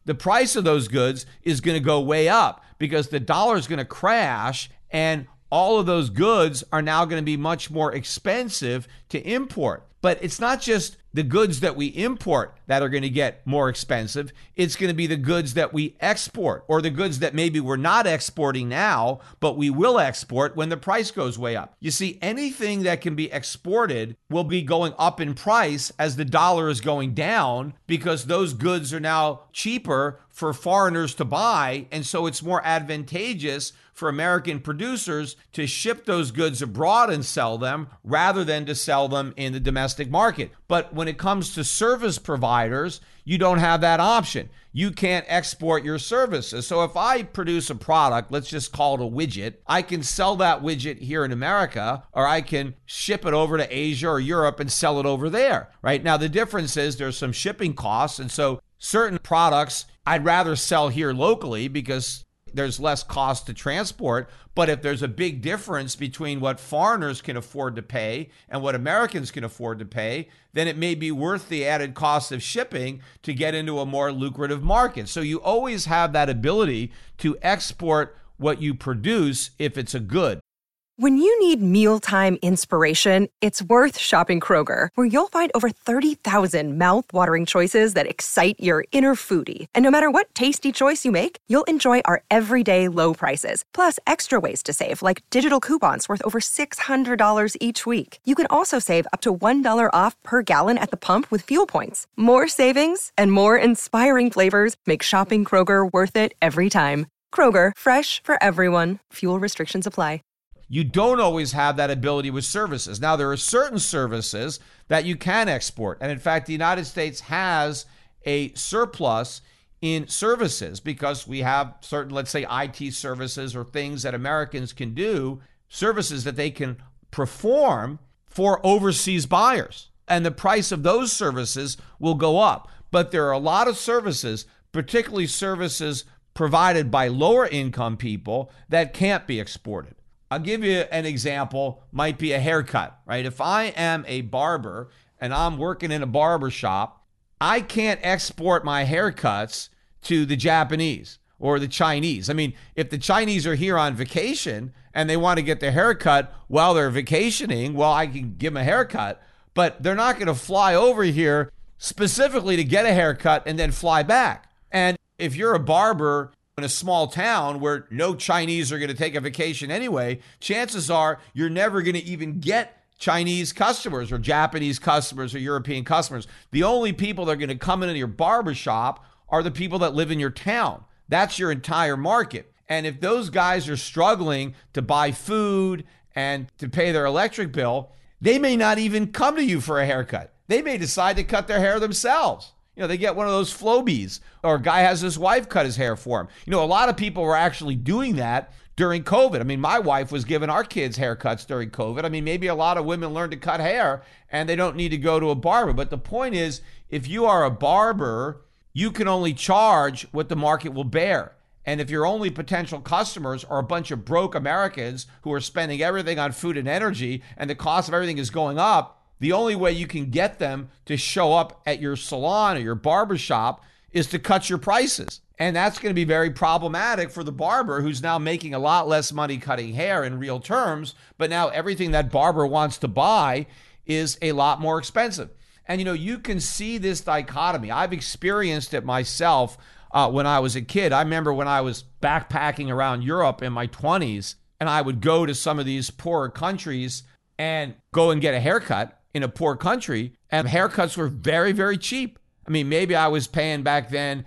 the price of those goods is going to go way up because the dollar is going to crash, and all of those goods are now going to be much more expensive to import. But it's not just the goods that we import that are going to get more expensive. It's going to be the goods that we export, or the goods that maybe we're not exporting now, but we will export when the price goes way up. You see, anything that can be exported will be going up in price as the dollar is going down, because those goods are now cheaper for foreigners to buy. And so it's more advantageous for American producers to ship those goods abroad and sell them rather than to sell them in the domestic market. But when it comes to service providers, you don't have that option. You can't export your services. So if I produce a product, let's just call it a widget, I can sell that widget here in America, or I can ship it over to Asia or Europe and sell it over there, right? Now, the difference is there's some shipping costs. And so certain products I'd rather sell here locally because there's less cost to transport. But if there's a big difference between what foreigners can afford to pay and what Americans can afford to pay, then it may be worth the added cost of shipping to get into a more lucrative market. So you always have that ability to export what you produce if it's a good. When you need mealtime inspiration, it's worth shopping Kroger, where you'll find over 30,000 mouth-watering choices that excite your inner foodie. And no matter what tasty choice you make, you'll enjoy our everyday low prices, plus extra ways to save, like digital coupons worth over $600 each week. You can also save up to $1 off per gallon at the pump with fuel points. More savings and more inspiring flavors make shopping Kroger worth it every time. Kroger, fresh for everyone. Fuel restrictions apply. You don't always have that ability with services. Now, there are certain services that you can export. And in fact, the United States has a surplus in services because we have certain, let's say, IT services or things that Americans can do, services that they can perform for overseas buyers. And the price of those services will go up. But there are a lot of services, particularly services provided by lower income people, that can't be exported. I'll give you an example, might be a haircut, right? If I am a barber and I'm working in a barber shop, I can't export my haircuts to the Japanese or the Chinese. I mean, if the Chinese are here on vacation and they want to get their haircut while they're vacationing, well, I can give them a haircut, but they're not going to fly over here specifically to get a haircut and then fly back. And if you're a barber in a small town where no Chinese are going to take a vacation anyway, chances are you're never going to even get Chinese customers or Japanese customers or European customers. The only people that are going to come into your barbershop are the people that live in your town. That's your entire market. And if those guys are struggling to buy food and to pay their electric bill, they may not even come to you for a haircut. They may decide to cut their hair themselves. You know, they get one of those Flobies, or a guy has his wife cut his hair for him. You know, a lot of people were actually doing that during COVID. I mean, my wife was giving our kids haircuts during COVID. I mean, maybe a lot of women learned to cut hair and they don't need to go to a barber. But the point is, if you are a barber, you can only charge what the market will bear. And if your only potential customers are a bunch of broke Americans who are spending everything on food and energy and the cost of everything is going up, the only way you can get them to show up at your salon or your barbershop is to cut your prices. And that's going to be very problematic for the barber who's now making a lot less money cutting hair in real terms, but now everything that barber wants to buy is a lot more expensive. And you know, you can see this dichotomy. I've experienced it myself when I was a kid. I remember when I was backpacking around Europe in my 20s, and I would go to some of these poorer countries and go and get a haircut in a poor country, and haircuts were very, very cheap. I mean, maybe I was paying back then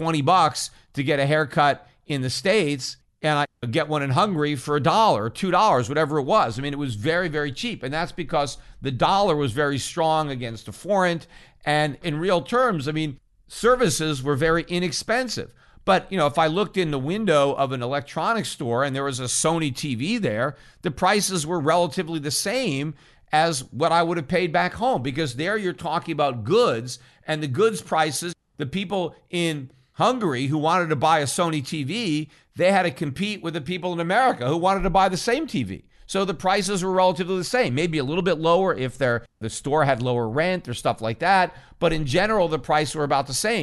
$20 to get a haircut in the States, and I could get one in Hungary for $1 or $2, whatever it was. I mean, it was very, very cheap. And that's because the dollar was very strong against the forint. And in real terms, I mean, services were very inexpensive. But, you know, if I looked in the window of an electronics store and there was a Sony TV there, the prices were relatively the same as what I would have paid back home, because there you're talking about goods, and the goods prices, the people in Hungary who wanted to buy a Sony TV, they had to compete with the people in America who wanted to buy the same TV. So the prices were relatively the same, maybe a little bit lower if the store had lower rent or stuff like that. But in general, the prices were about the same.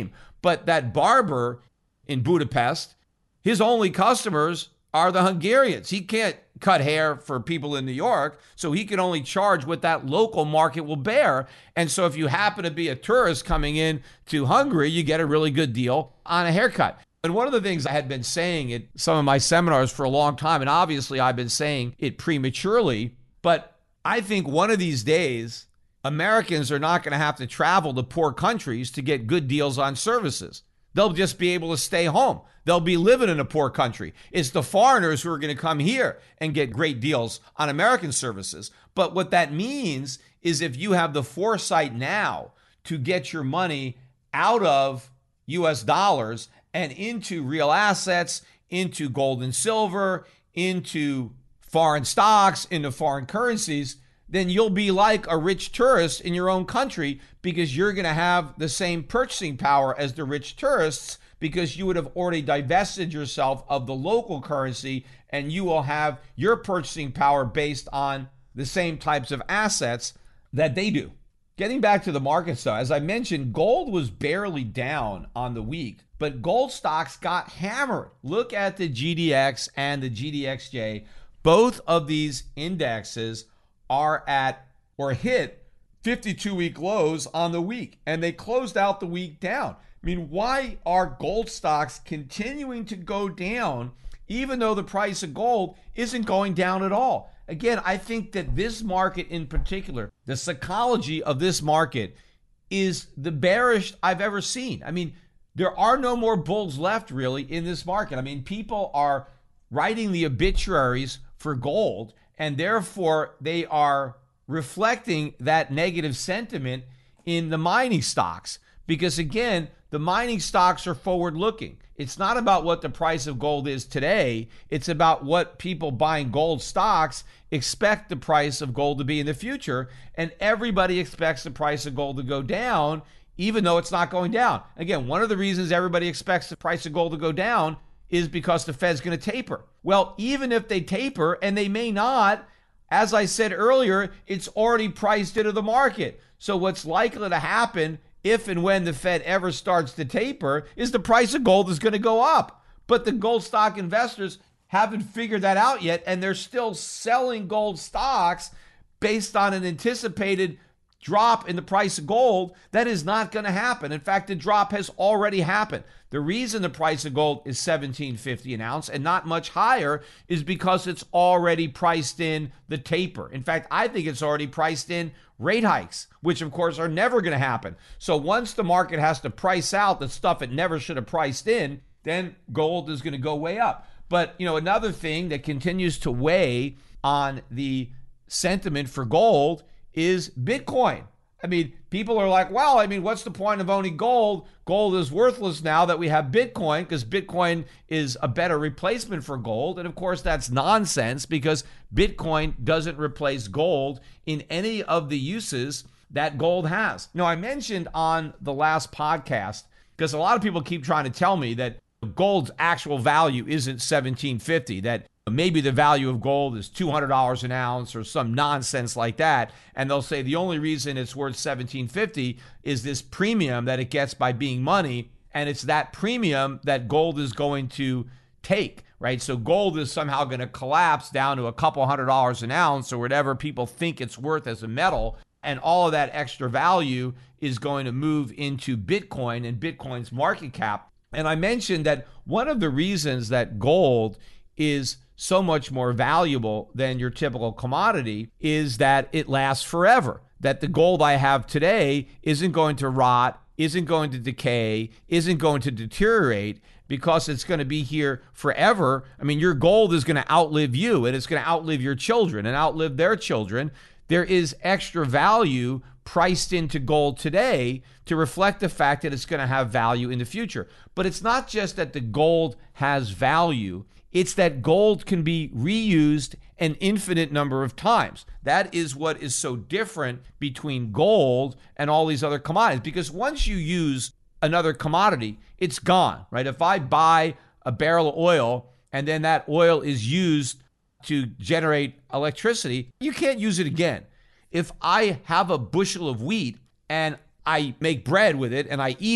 But that barber in Budapest, his only customers are the Hungarians. He can't cut hair for people in New York, so he can only charge what that local market will bear. And so if you happen to be a tourist coming in to Hungary, you get a really good deal on a haircut. And one of the things I had been saying at some of my seminars for a long time, and obviously I've been saying it prematurely, but I think one of these days, Americans are not going to have to travel to poor countries to get good deals on services. They'll just be able to stay home. They'll be living in a poor country. It's the foreigners who are going to come here and get great deals on American services. But what that means is if you have the foresight now to get your money out of US dollars and into real assets, into gold and silver, into foreign stocks, into foreign currencies, then you'll be like a rich tourist in your own country because you're going to have the same purchasing power as the rich tourists because you would have already divested yourself of the local currency and you will have your purchasing power based on the same types of assets that they do. Getting back to the markets though, as I mentioned, gold was barely down on the week, but gold stocks got hammered. Look at the GDX and the GDXJ. Both of these indexes are at or hit 52-week lows on the week, and they closed out the week down. I mean, why are gold stocks continuing to go down even though the price of gold isn't going down at all? Again, I think that this market in particular, the psychology of this market is the bearish I've ever seen. I mean, there are no more bulls left really in this market. I mean, people are writing the obituaries for gold, and therefore they are reflecting that negative sentiment in the mining stocks. Because again, the mining stocks are forward looking. It's not about what the price of gold is today. It's about what people buying gold stocks expect the price of gold to be in the future. And everybody expects the price of gold to go down, even though it's not going down. Again, one of the reasons everybody expects the price of gold to go down is because the Fed's going to taper. Well, even if they taper, and they may not, as I said earlier, it's already priced into the market. So what's likely to happen if and when the Fed ever starts to taper is the price of gold is going to go up. But the gold stock investors haven't figured that out yet, and they're still selling gold stocks based on an anticipated drop in the price of gold. That is not going to happen. In fact, the drop has already happened. The reason the price of gold is $17.50 an ounce and not much higher is because it's already priced in the taper. In fact, I think it's already priced in rate hikes, which of course are never going to happen. So once the market has to price out the stuff it never should have priced in, then gold is going to go way up. But, you know, another thing that continues to weigh on the sentiment for gold is Bitcoin. I mean, people are like, well, I mean, what's the point of owning gold? Gold is worthless now that we have Bitcoin because Bitcoin is a better replacement for gold. And of course, that's nonsense because Bitcoin doesn't replace gold in any of the uses that gold has. Now, I mentioned on the last podcast, because a lot of people keep trying to tell me that gold's actual value isn't $17.50, that maybe the value of gold is $200 an ounce or some nonsense like that. And they'll say the only reason it's worth $17.50 is this premium that it gets by being money. And it's that premium that gold is going to take, right? So gold is somehow going to collapse down to a couple $100 an ounce or whatever people think it's worth as a metal. And all of that extra value is going to move into Bitcoin and Bitcoin's market cap. And I mentioned that one of the reasons that gold is so much more valuable than your typical commodity is that it lasts forever. That the gold I have today isn't going to rot, isn't going to decay, isn't going to deteriorate because it's going to be here forever. I mean, your gold is going to outlive you, and it's going to outlive your children and outlive their children. There is extra value priced into gold today to reflect the fact that it's going to have value in the future. But it's not just that the gold has value. It's that gold can be reused an infinite number of times. That is what is so different between gold and all these other commodities. Because once you use another commodity, it's gone, right? If I buy a barrel of oil and then that oil is used to generate electricity, you can't use it again. If I have a bushel of wheat and I make bread with it and I eat it,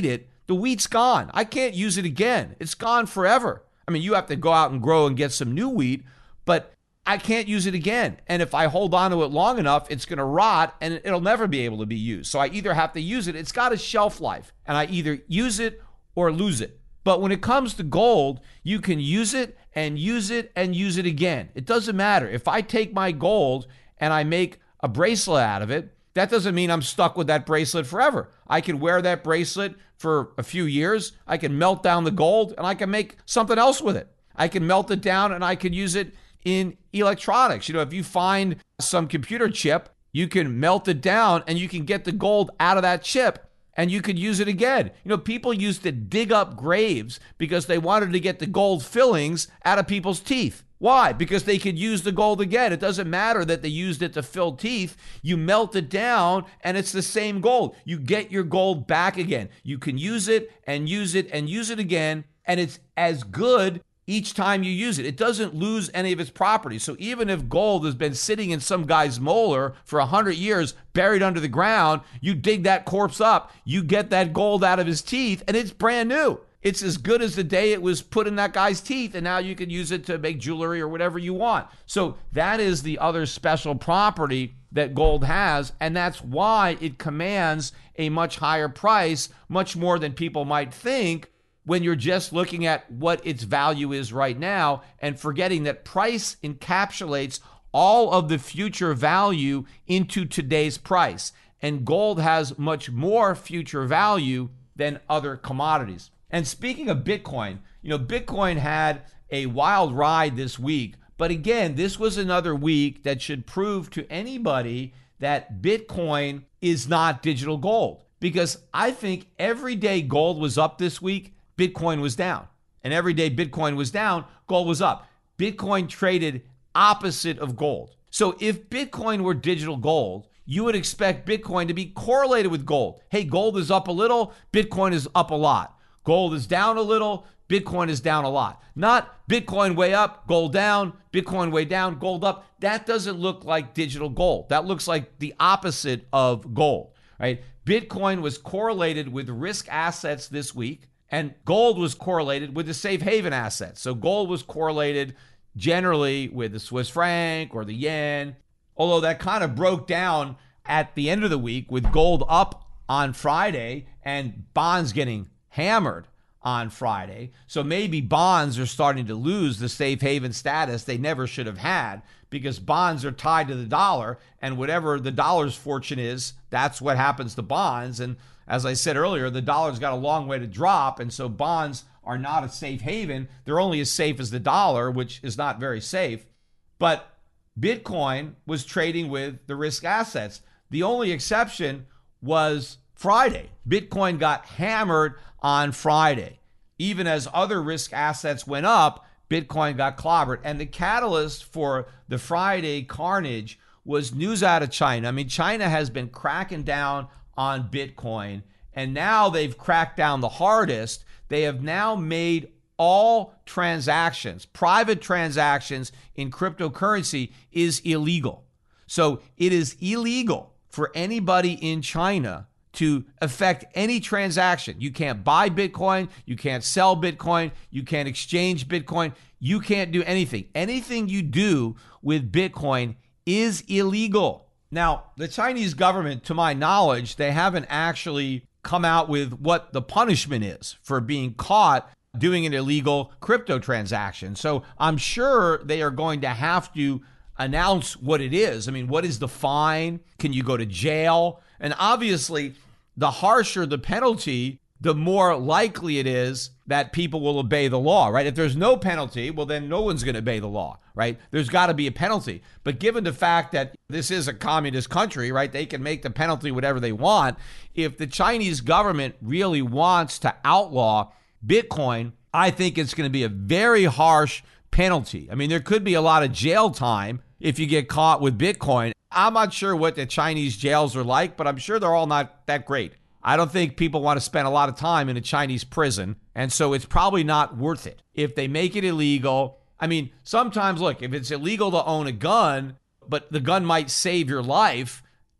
the wheat's gone. I can't use it again. It's gone forever. I mean, you have to go out and grow and get some new wheat, but I can't use it again. And if I hold on to it long enough, it's going to rot and it'll never be able to be used. So I either have to use it. It's got a shelf life, and I either use it or lose it. But when it comes to gold, you can use it and use it and use it again. It doesn't matter. If I take my gold and I make a bracelet out of it, that doesn't mean I'm stuck with that bracelet forever. I can wear that bracelet for a few years. I can melt down the gold and I can make something else with it. I can melt it down and I can use it in electronics. If you find some computer chip, you can melt it down and you can get the gold out of that chip and you could use it again. People used to dig up graves because they wanted to get the gold fillings out of people's teeth. Why? Because they could use the gold again. It doesn't matter that they used it to fill teeth. You melt it down and it's the same gold. You get your gold back again. You can use it and use it and use it again, and it's as good each time you use it. It doesn't lose any of its properties. So even if gold has been sitting in some guy's molar for 100 years, buried under the ground, you dig that corpse up, you get that gold out of his teeth, and it's brand new. It's as good as the day it was put in that guy's teeth, and now you can use it to make jewelry or whatever you want. So that is the other special property that gold has, and that's why it commands a much higher price, much more than people might think, when you're just looking at what its value is right now and forgetting that price encapsulates all of the future value into today's price. And gold has much more future value than other commodities. And speaking of Bitcoin, Bitcoin had a wild ride this week. But again, this was another week that should prove to anybody that Bitcoin is not digital gold. Because I think every day gold was up this week, Bitcoin was down. And every day Bitcoin was down, gold was up. Bitcoin traded opposite of gold. So if Bitcoin were digital gold, you would expect Bitcoin to be correlated with gold. Hey, gold is up a little, Bitcoin is up a lot. Gold is down a little, Bitcoin is down a lot. Not Bitcoin way up, gold down, Bitcoin way down, gold up. That doesn't look like digital gold. That looks like the opposite of gold, right? Bitcoin was correlated with risk assets this week, and gold was correlated with the safe haven assets. So gold was correlated generally with the Swiss franc or the yen, although that kind of broke down at the end of the week with gold up on Friday and bonds getting hammered on Friday. So maybe bonds are starting to lose the safe haven status they never should have had, because bonds are tied to the dollar, and whatever the dollar's fortune is, that's what happens to bonds. And as I said earlier, the dollar's got a long way to drop, and so bonds are not a safe haven. They're only as safe as the dollar, which is not very safe. But Bitcoin was trading with the risk assets. The only exception was Friday. Bitcoin got hammered on Friday. Even as other risk assets went up, Bitcoin got clobbered. And the catalyst for the Friday carnage was news out of China. I mean, China has been cracking down on Bitcoin, and now they've cracked down the hardest. They have now made all transactions, private transactions in cryptocurrency, is illegal. So it is illegal for anybody in China to affect any transaction. You can't buy Bitcoin, you can't sell Bitcoin, you can't exchange Bitcoin, you can't do anything. Anything you do with Bitcoin is illegal. Now, the Chinese government, to my knowledge, they haven't actually come out with what the punishment is for being caught doing an illegal crypto transaction. So I'm sure they are going to have to announce what it is. I mean, what is the fine? Can you go to jail? And obviously, the harsher the penalty, the more likely it is that people will obey the law, right? If there's no penalty, well, then no one's going to obey the law, right? There's got to be a penalty. But given the fact that this is a communist country, right, they can make the penalty whatever they want. If the Chinese government really wants to outlaw Bitcoin, I think it's going to be a very harsh penalty. I mean, there could be a lot of jail time if you get caught with Bitcoin. I'm not sure what the Chinese jails are like, but I'm sure they're all not that great. I don't think people want to spend a lot of time in a Chinese prison, and so it's probably not worth it. If they make it illegal, I mean, sometimes, look, if it's illegal to own a gun, but the gun might save your life,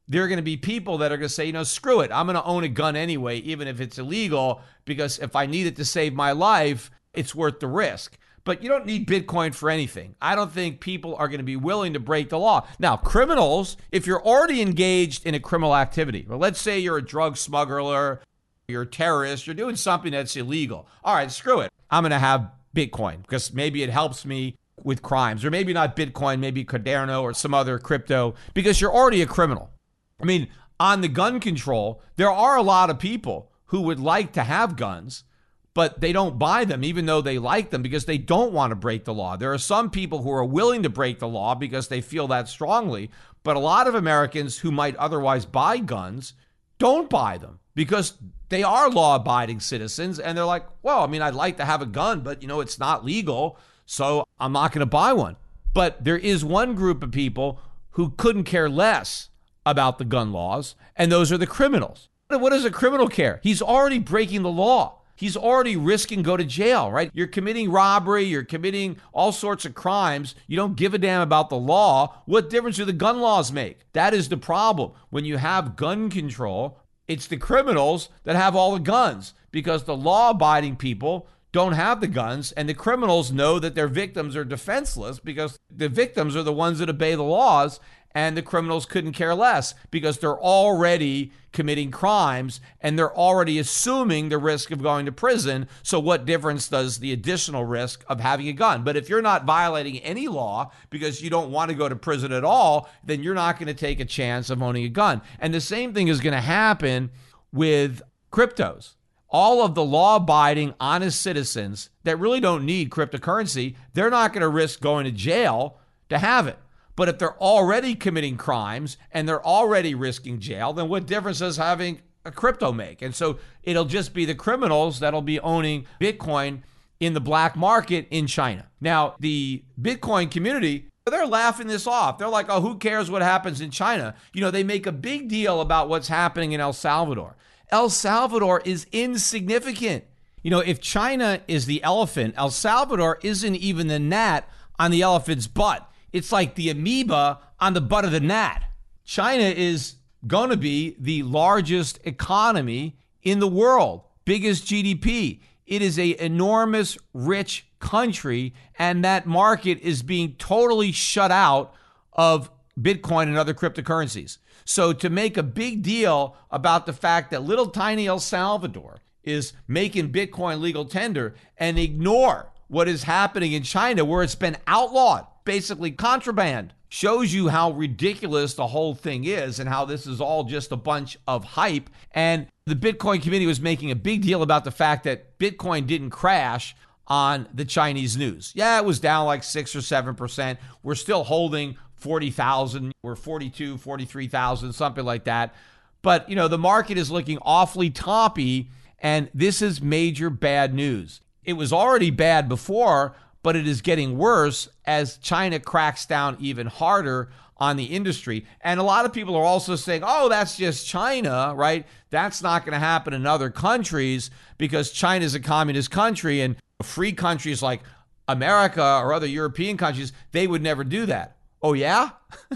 there are going to be people that are going to say, screw it. I'm going to own a gun anyway, even if it's illegal, because if I need it to save my life, it's worth the risk. But you don't need Bitcoin for anything. I don't think people are going to be willing to break the law. Now, criminals, if you're already engaged in a criminal activity, well, let's say you're a drug smuggler, you're a terrorist, you're doing something that's illegal. All right, screw it. I'm going to have Bitcoin because maybe it helps me with crimes, or maybe not Bitcoin, maybe Cardano or some other crypto, because you're already a criminal. I mean, on the gun control, there are a lot of people who would like to have guns, but they don't buy them even though they like them because they don't want to break the law. There are some people who are willing to break the law because they feel that strongly, but a lot of Americans who might otherwise buy guns don't buy them because they are law-abiding citizens, and they're like, well, I mean, I'd like to have a gun, but, it's not legal, so I'm not going to buy one. But there is one group of people who couldn't care less about the gun laws, and those are the criminals. What does a criminal care? He's already breaking the law. He's already risking go to jail, right? You're committing robbery. You're committing all sorts of crimes. You don't give a damn about the law. What difference do the gun laws make? That is the problem. When you have gun control, it's the criminals that have all the guns because the law-abiding people don't have the guns, and the criminals know that their victims are defenseless because the victims are the ones that obey the laws, and the criminals couldn't care less because they're already committing crimes and they're already assuming the risk of going to prison. So what difference does the additional risk of having a gun? But if you're not violating any law because you don't want to go to prison at all, then you're not going to take a chance of owning a gun. And the same thing is going to happen with cryptos. All of the law-abiding, honest citizens that really don't need cryptocurrency, they're not going to risk going to jail to have it. But if they're already committing crimes and they're already risking jail, then what difference does having a crypto make? And so it'll just be the criminals that'll be owning Bitcoin in the black market in China. Now, the Bitcoin community, they're laughing this off. They're like, oh, who cares what happens in China? They make a big deal about what's happening in El Salvador. El Salvador is insignificant. If China is the elephant, El Salvador isn't even the gnat on the elephant's butt. It's like the amoeba on the butt of the gnat. China is going to be the largest economy in the world, biggest GDP. It is an enormous, rich country, and that market is being totally shut out of Bitcoin and other cryptocurrencies. So to make a big deal about the fact that little tiny El Salvador is making Bitcoin legal tender and ignore what is happening in China where it's been outlawed, basically contraband, shows you how ridiculous the whole thing is and how this is all just a bunch of hype. And the Bitcoin community was making a big deal about the fact that Bitcoin didn't crash on the Chinese news. Yeah, it was down like 6 or 7%. We're still holding 40,000. We're 42, 43,000, something like that. But, the market is looking awfully toppy, and this is major bad news. It was already bad before, but it is getting worse as China cracks down even harder on the industry. And a lot of people are also saying, oh, that's just China, right? That's not going to happen in other countries because China is a communist country, and free countries like America or other European countries, they would never do that. Oh, yeah?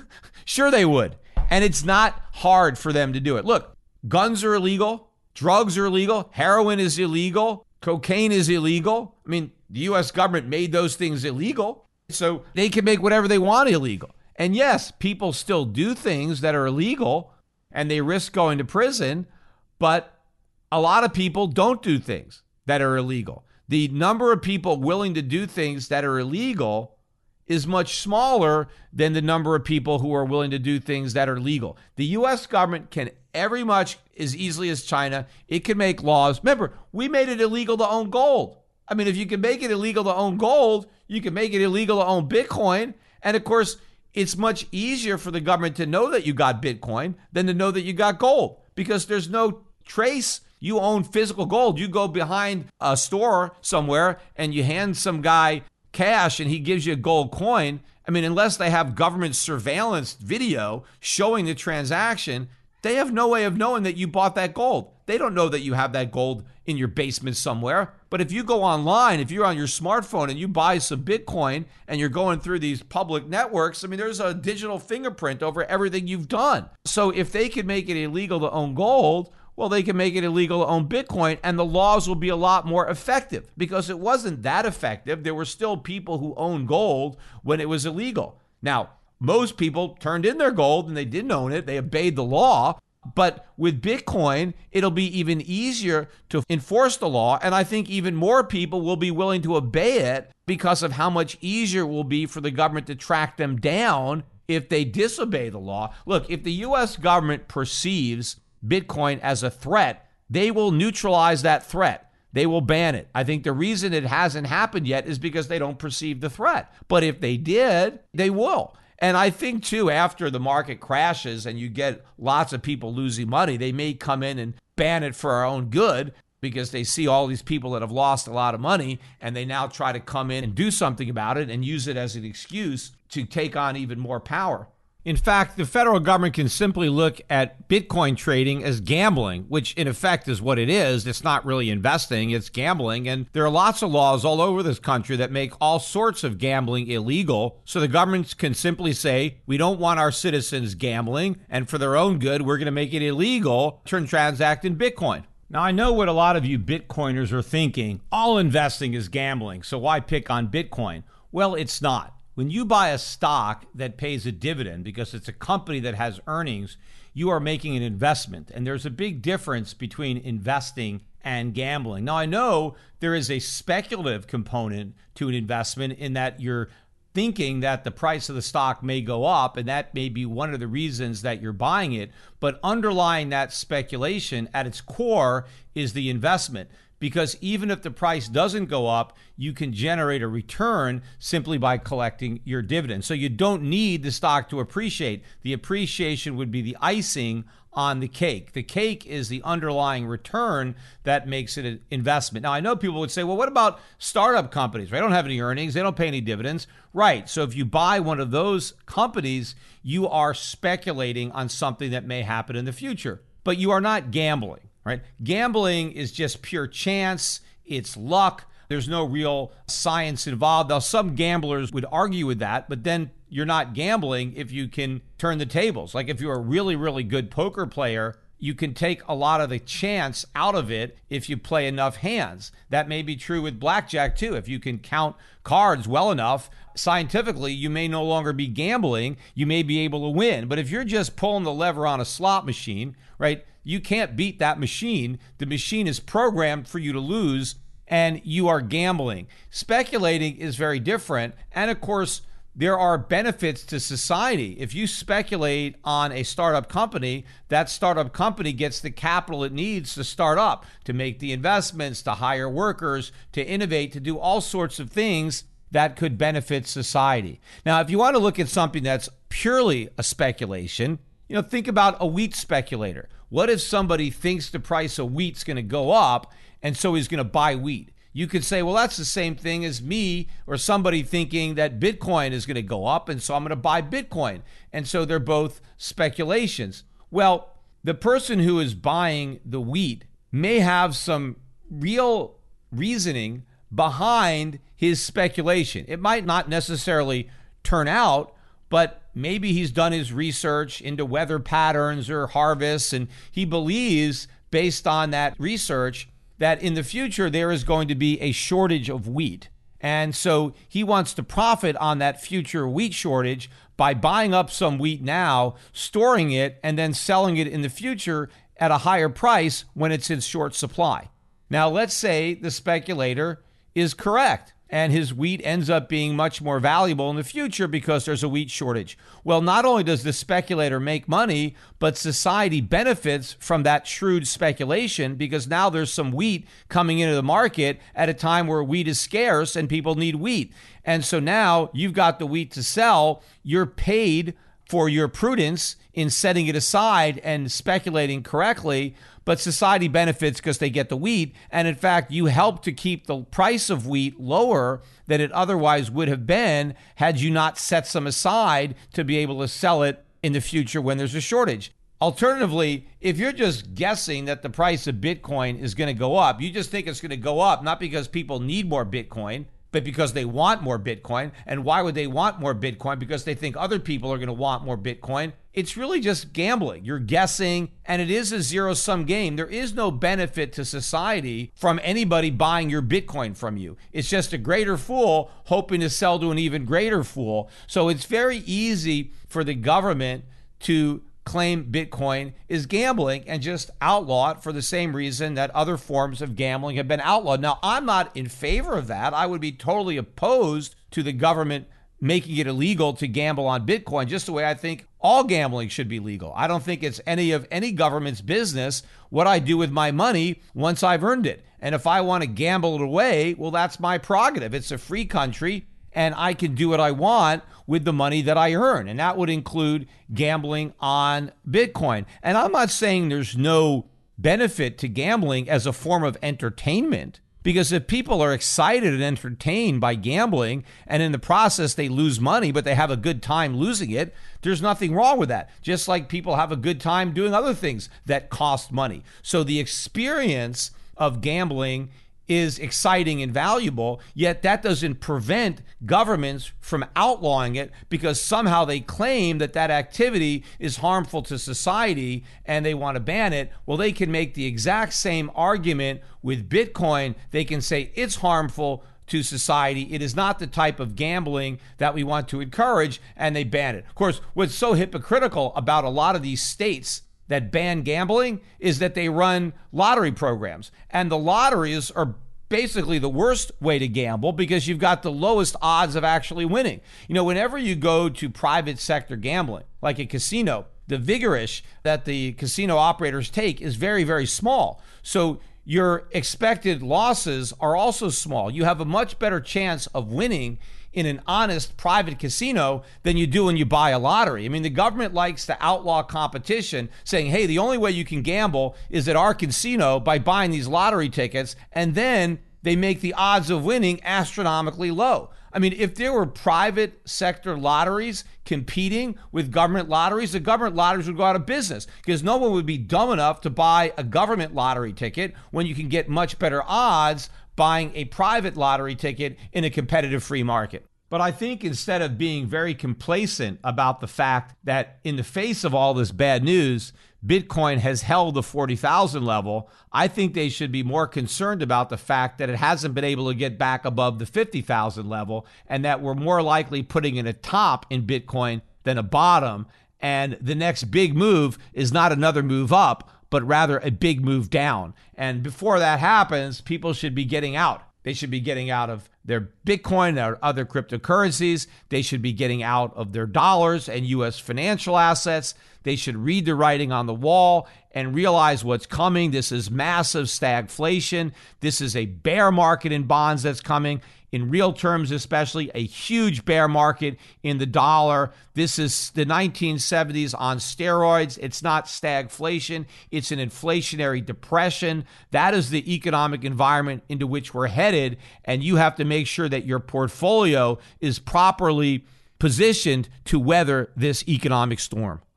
Sure they would. And it's not hard for them to do it. Look, guns are illegal. Drugs are illegal. Heroin is illegal. Cocaine is illegal. I mean, the U.S. government made those things illegal, so they can make whatever they want illegal. And yes, people still do things that are illegal, and they risk going to prison, but a lot of people don't do things that are illegal. The number of people willing to do things that are illegal is much smaller than the number of people who are willing to do things that are legal. The U.S. government can every much as easily as China, it can make laws. Remember, we made it illegal to own gold. I mean, if you can make it illegal to own gold, you can make it illegal to own Bitcoin. And of course, it's much easier for the government to know that you got Bitcoin than to know that you got gold because there's no trace. You own physical gold. You go behind a store somewhere and you hand some guy cash and he gives you a gold coin. I mean, unless they have government surveillance video showing the transaction, They have no way of knowing that you bought that gold. They don't know that you have that gold in your basement somewhere. But if you go online, if you're on your smartphone and you buy some Bitcoin and you're going through these public networks, I mean, there's a digital fingerprint over everything you've done. So if they could make it illegal to own gold, well, they can make it illegal to own Bitcoin, and the laws will be a lot more effective because it wasn't that effective. There were still people who owned gold when it was illegal. Now, most people turned in their gold and they didn't own it. They obeyed the law. But with Bitcoin, it'll be even easier to enforce the law. And I think even more people will be willing to obey it because of how much easier it will be for the government to track them down if they disobey the law. Look, if the U.S. government perceives Bitcoin as a threat, they will neutralize that threat. They will ban it. I think the reason it hasn't happened yet is because they don't perceive the threat. But if they did, they will. And I think, too, after the market crashes and you get lots of people losing money, they may come in and ban it for our own good because they see all these people that have lost a lot of money and they now try to come in and do something about it and use it as an excuse to take on even more power. In fact, the federal government can simply look at Bitcoin trading as gambling, which in effect is what it is. It's not really investing, it's gambling. And there are lots of laws all over this country that make all sorts of gambling illegal. So the government can simply say, we don't want our citizens gambling, and for their own good, we're going to make it illegal to transact in Bitcoin. Now, I know what a lot of you Bitcoiners are thinking. All investing is gambling, so why pick on Bitcoin? Well, it's not. When you buy a stock that pays a dividend because it's a company that has earnings, you are making an investment. And there's a big difference between investing and gambling. Now, I know there is a speculative component to an investment in that you're thinking that the price of the stock may go up, and that may be one of the reasons that you're buying it. But underlying that speculation at its core is the investment. Because even if the price doesn't go up, you can generate a return simply by collecting your dividend. So you don't need the stock to appreciate. The appreciation would be the icing on the cake. The cake is the underlying return that makes it an investment. Now, I know people would say, well, what about startup companies? They don't have any earnings. They don't pay any dividends. Right. So if you buy one of those companies, you are speculating on something that may happen in the future. But you are not gambling. Right? Gambling is just pure chance. It's luck. There's no real science involved. Now, some gamblers would argue with that, but then you're not gambling if you can turn the tables. Like if you're a really, really good poker player, you can take a lot of the chance out of it if you play enough hands. That may be true with blackjack too. If you can count cards well enough, scientifically, you may no longer be gambling. You may be able to win. But if you're just pulling the lever on a slot machine, right, you can't beat that machine. The machine is programmed for you to lose, and you are gambling. Speculating is very different. And of course, there are benefits to society. If you speculate on a startup company, that startup company gets the capital it needs to start up, to make the investments, to hire workers, to innovate, to do all sorts of things that could benefit society. Now, if you want to look at something that's purely a speculation, think about a wheat speculator. What if somebody thinks the price of wheat's going to go up, and so he's going to buy wheat? You could say, well, that's the same thing as me or somebody thinking that Bitcoin is going to go up, and so I'm going to buy Bitcoin. And so they're both speculations. Well, the person who is buying the wheat may have some real reasoning behind his speculation. It might not necessarily turn out, but maybe he's done his research into weather patterns or harvests, and he believes, based on that research, that in the future there is going to be a shortage of wheat. And so he wants to profit on that future wheat shortage by buying up some wheat now, storing it, and then selling it in the future at a higher price when it's in short supply. Now, let's say the speculator is correct and his wheat ends up being much more valuable in the future because there's a wheat shortage. Well, not only does the speculator make money, but society benefits from that shrewd speculation because now there's some wheat coming into the market at a time where wheat is scarce and people need wheat. And so now you've got the wheat to sell. You're paid for your prudence in setting it aside and speculating correctly, but society benefits because they get the wheat. And in fact, you help to keep the price of wheat lower than it otherwise would have been had you not set some aside to be able to sell it in the future when there's a shortage. Alternatively, if you're just guessing that the price of Bitcoin is going to go up, you just think it's going to go up, not because people need more Bitcoin, but because they want more Bitcoin. And why would they want more Bitcoin? Because they think other people are going to want more Bitcoin. It's really just gambling. You're guessing, and it is a zero-sum game. There is no benefit to society from anybody buying your Bitcoin from you. It's just a greater fool hoping to sell to an even greater fool. So it's very easy for the government to claim Bitcoin is gambling and just outlaw it for the same reason that other forms of gambling have been outlawed. Now, I'm not in favor of that. I would be totally opposed to the government making it illegal to gamble on Bitcoin, just the way I think all gambling should be legal. I don't think it's any government's business what I do with my money once I've earned it. And if I want to gamble it away, well, that's my prerogative. It's a free country, and I can do what I want with the money that I earn. And that would include gambling on Bitcoin. And I'm not saying there's no benefit to gambling as a form of entertainment, because if people are excited and entertained by gambling and in the process they lose money, but they have a good time losing it, there's nothing wrong with that. Just like people have a good time doing other things that cost money. So the experience of gambling is exciting and valuable, yet that doesn't prevent governments from outlawing it because somehow they claim that that activity is harmful to society and they want to ban it. Well, they can make the exact same argument with Bitcoin. They can say it's harmful to society. It is not the type of gambling that we want to encourage, and they ban it. Of course, what's so hypocritical about a lot of these states that ban gambling is that they run lottery programs. And the lotteries are basically the worst way to gamble because you've got the lowest odds of actually winning. You know, whenever you go to private sector gambling, like a casino, the vigorish that the casino operators take is very, very small. So your expected losses are also small. You have a much better chance of winning in an honest private casino than you do when you buy a lottery. I mean, the government likes to outlaw competition, saying, hey, the only way you can gamble is at our casino by buying these lottery tickets, and then they make the odds of winning astronomically low. I mean, if there were private sector lotteries competing with government lotteries, the government lotteries would go out of business because no one would be dumb enough to buy a government lottery ticket when you can get much better odds buying a private lottery ticket in a competitive free market. But I think instead of being very complacent about the fact that in the face of all this bad news, Bitcoin has held the 40,000 level, I think they should be more concerned about the fact that it hasn't been able to get back above the 50,000 level, and that we're more likely putting in a top in Bitcoin than a bottom. And the next big move is not another move up, but rather a big move down. And before that happens, people should be getting out. They should be getting out of their Bitcoin, their other cryptocurrencies. They should be getting out of their dollars and U.S. financial assets. They should read the writing on the wall and realize what's coming. This is massive stagflation. This is a bear market in bonds that's coming. In real terms, especially a huge bear market in the dollar. This is the 1970s on steroids. It's not stagflation. It's an inflationary depression. That is the economic environment into which we're headed. And you have to make sure that your portfolio is properly positioned to weather this economic storm.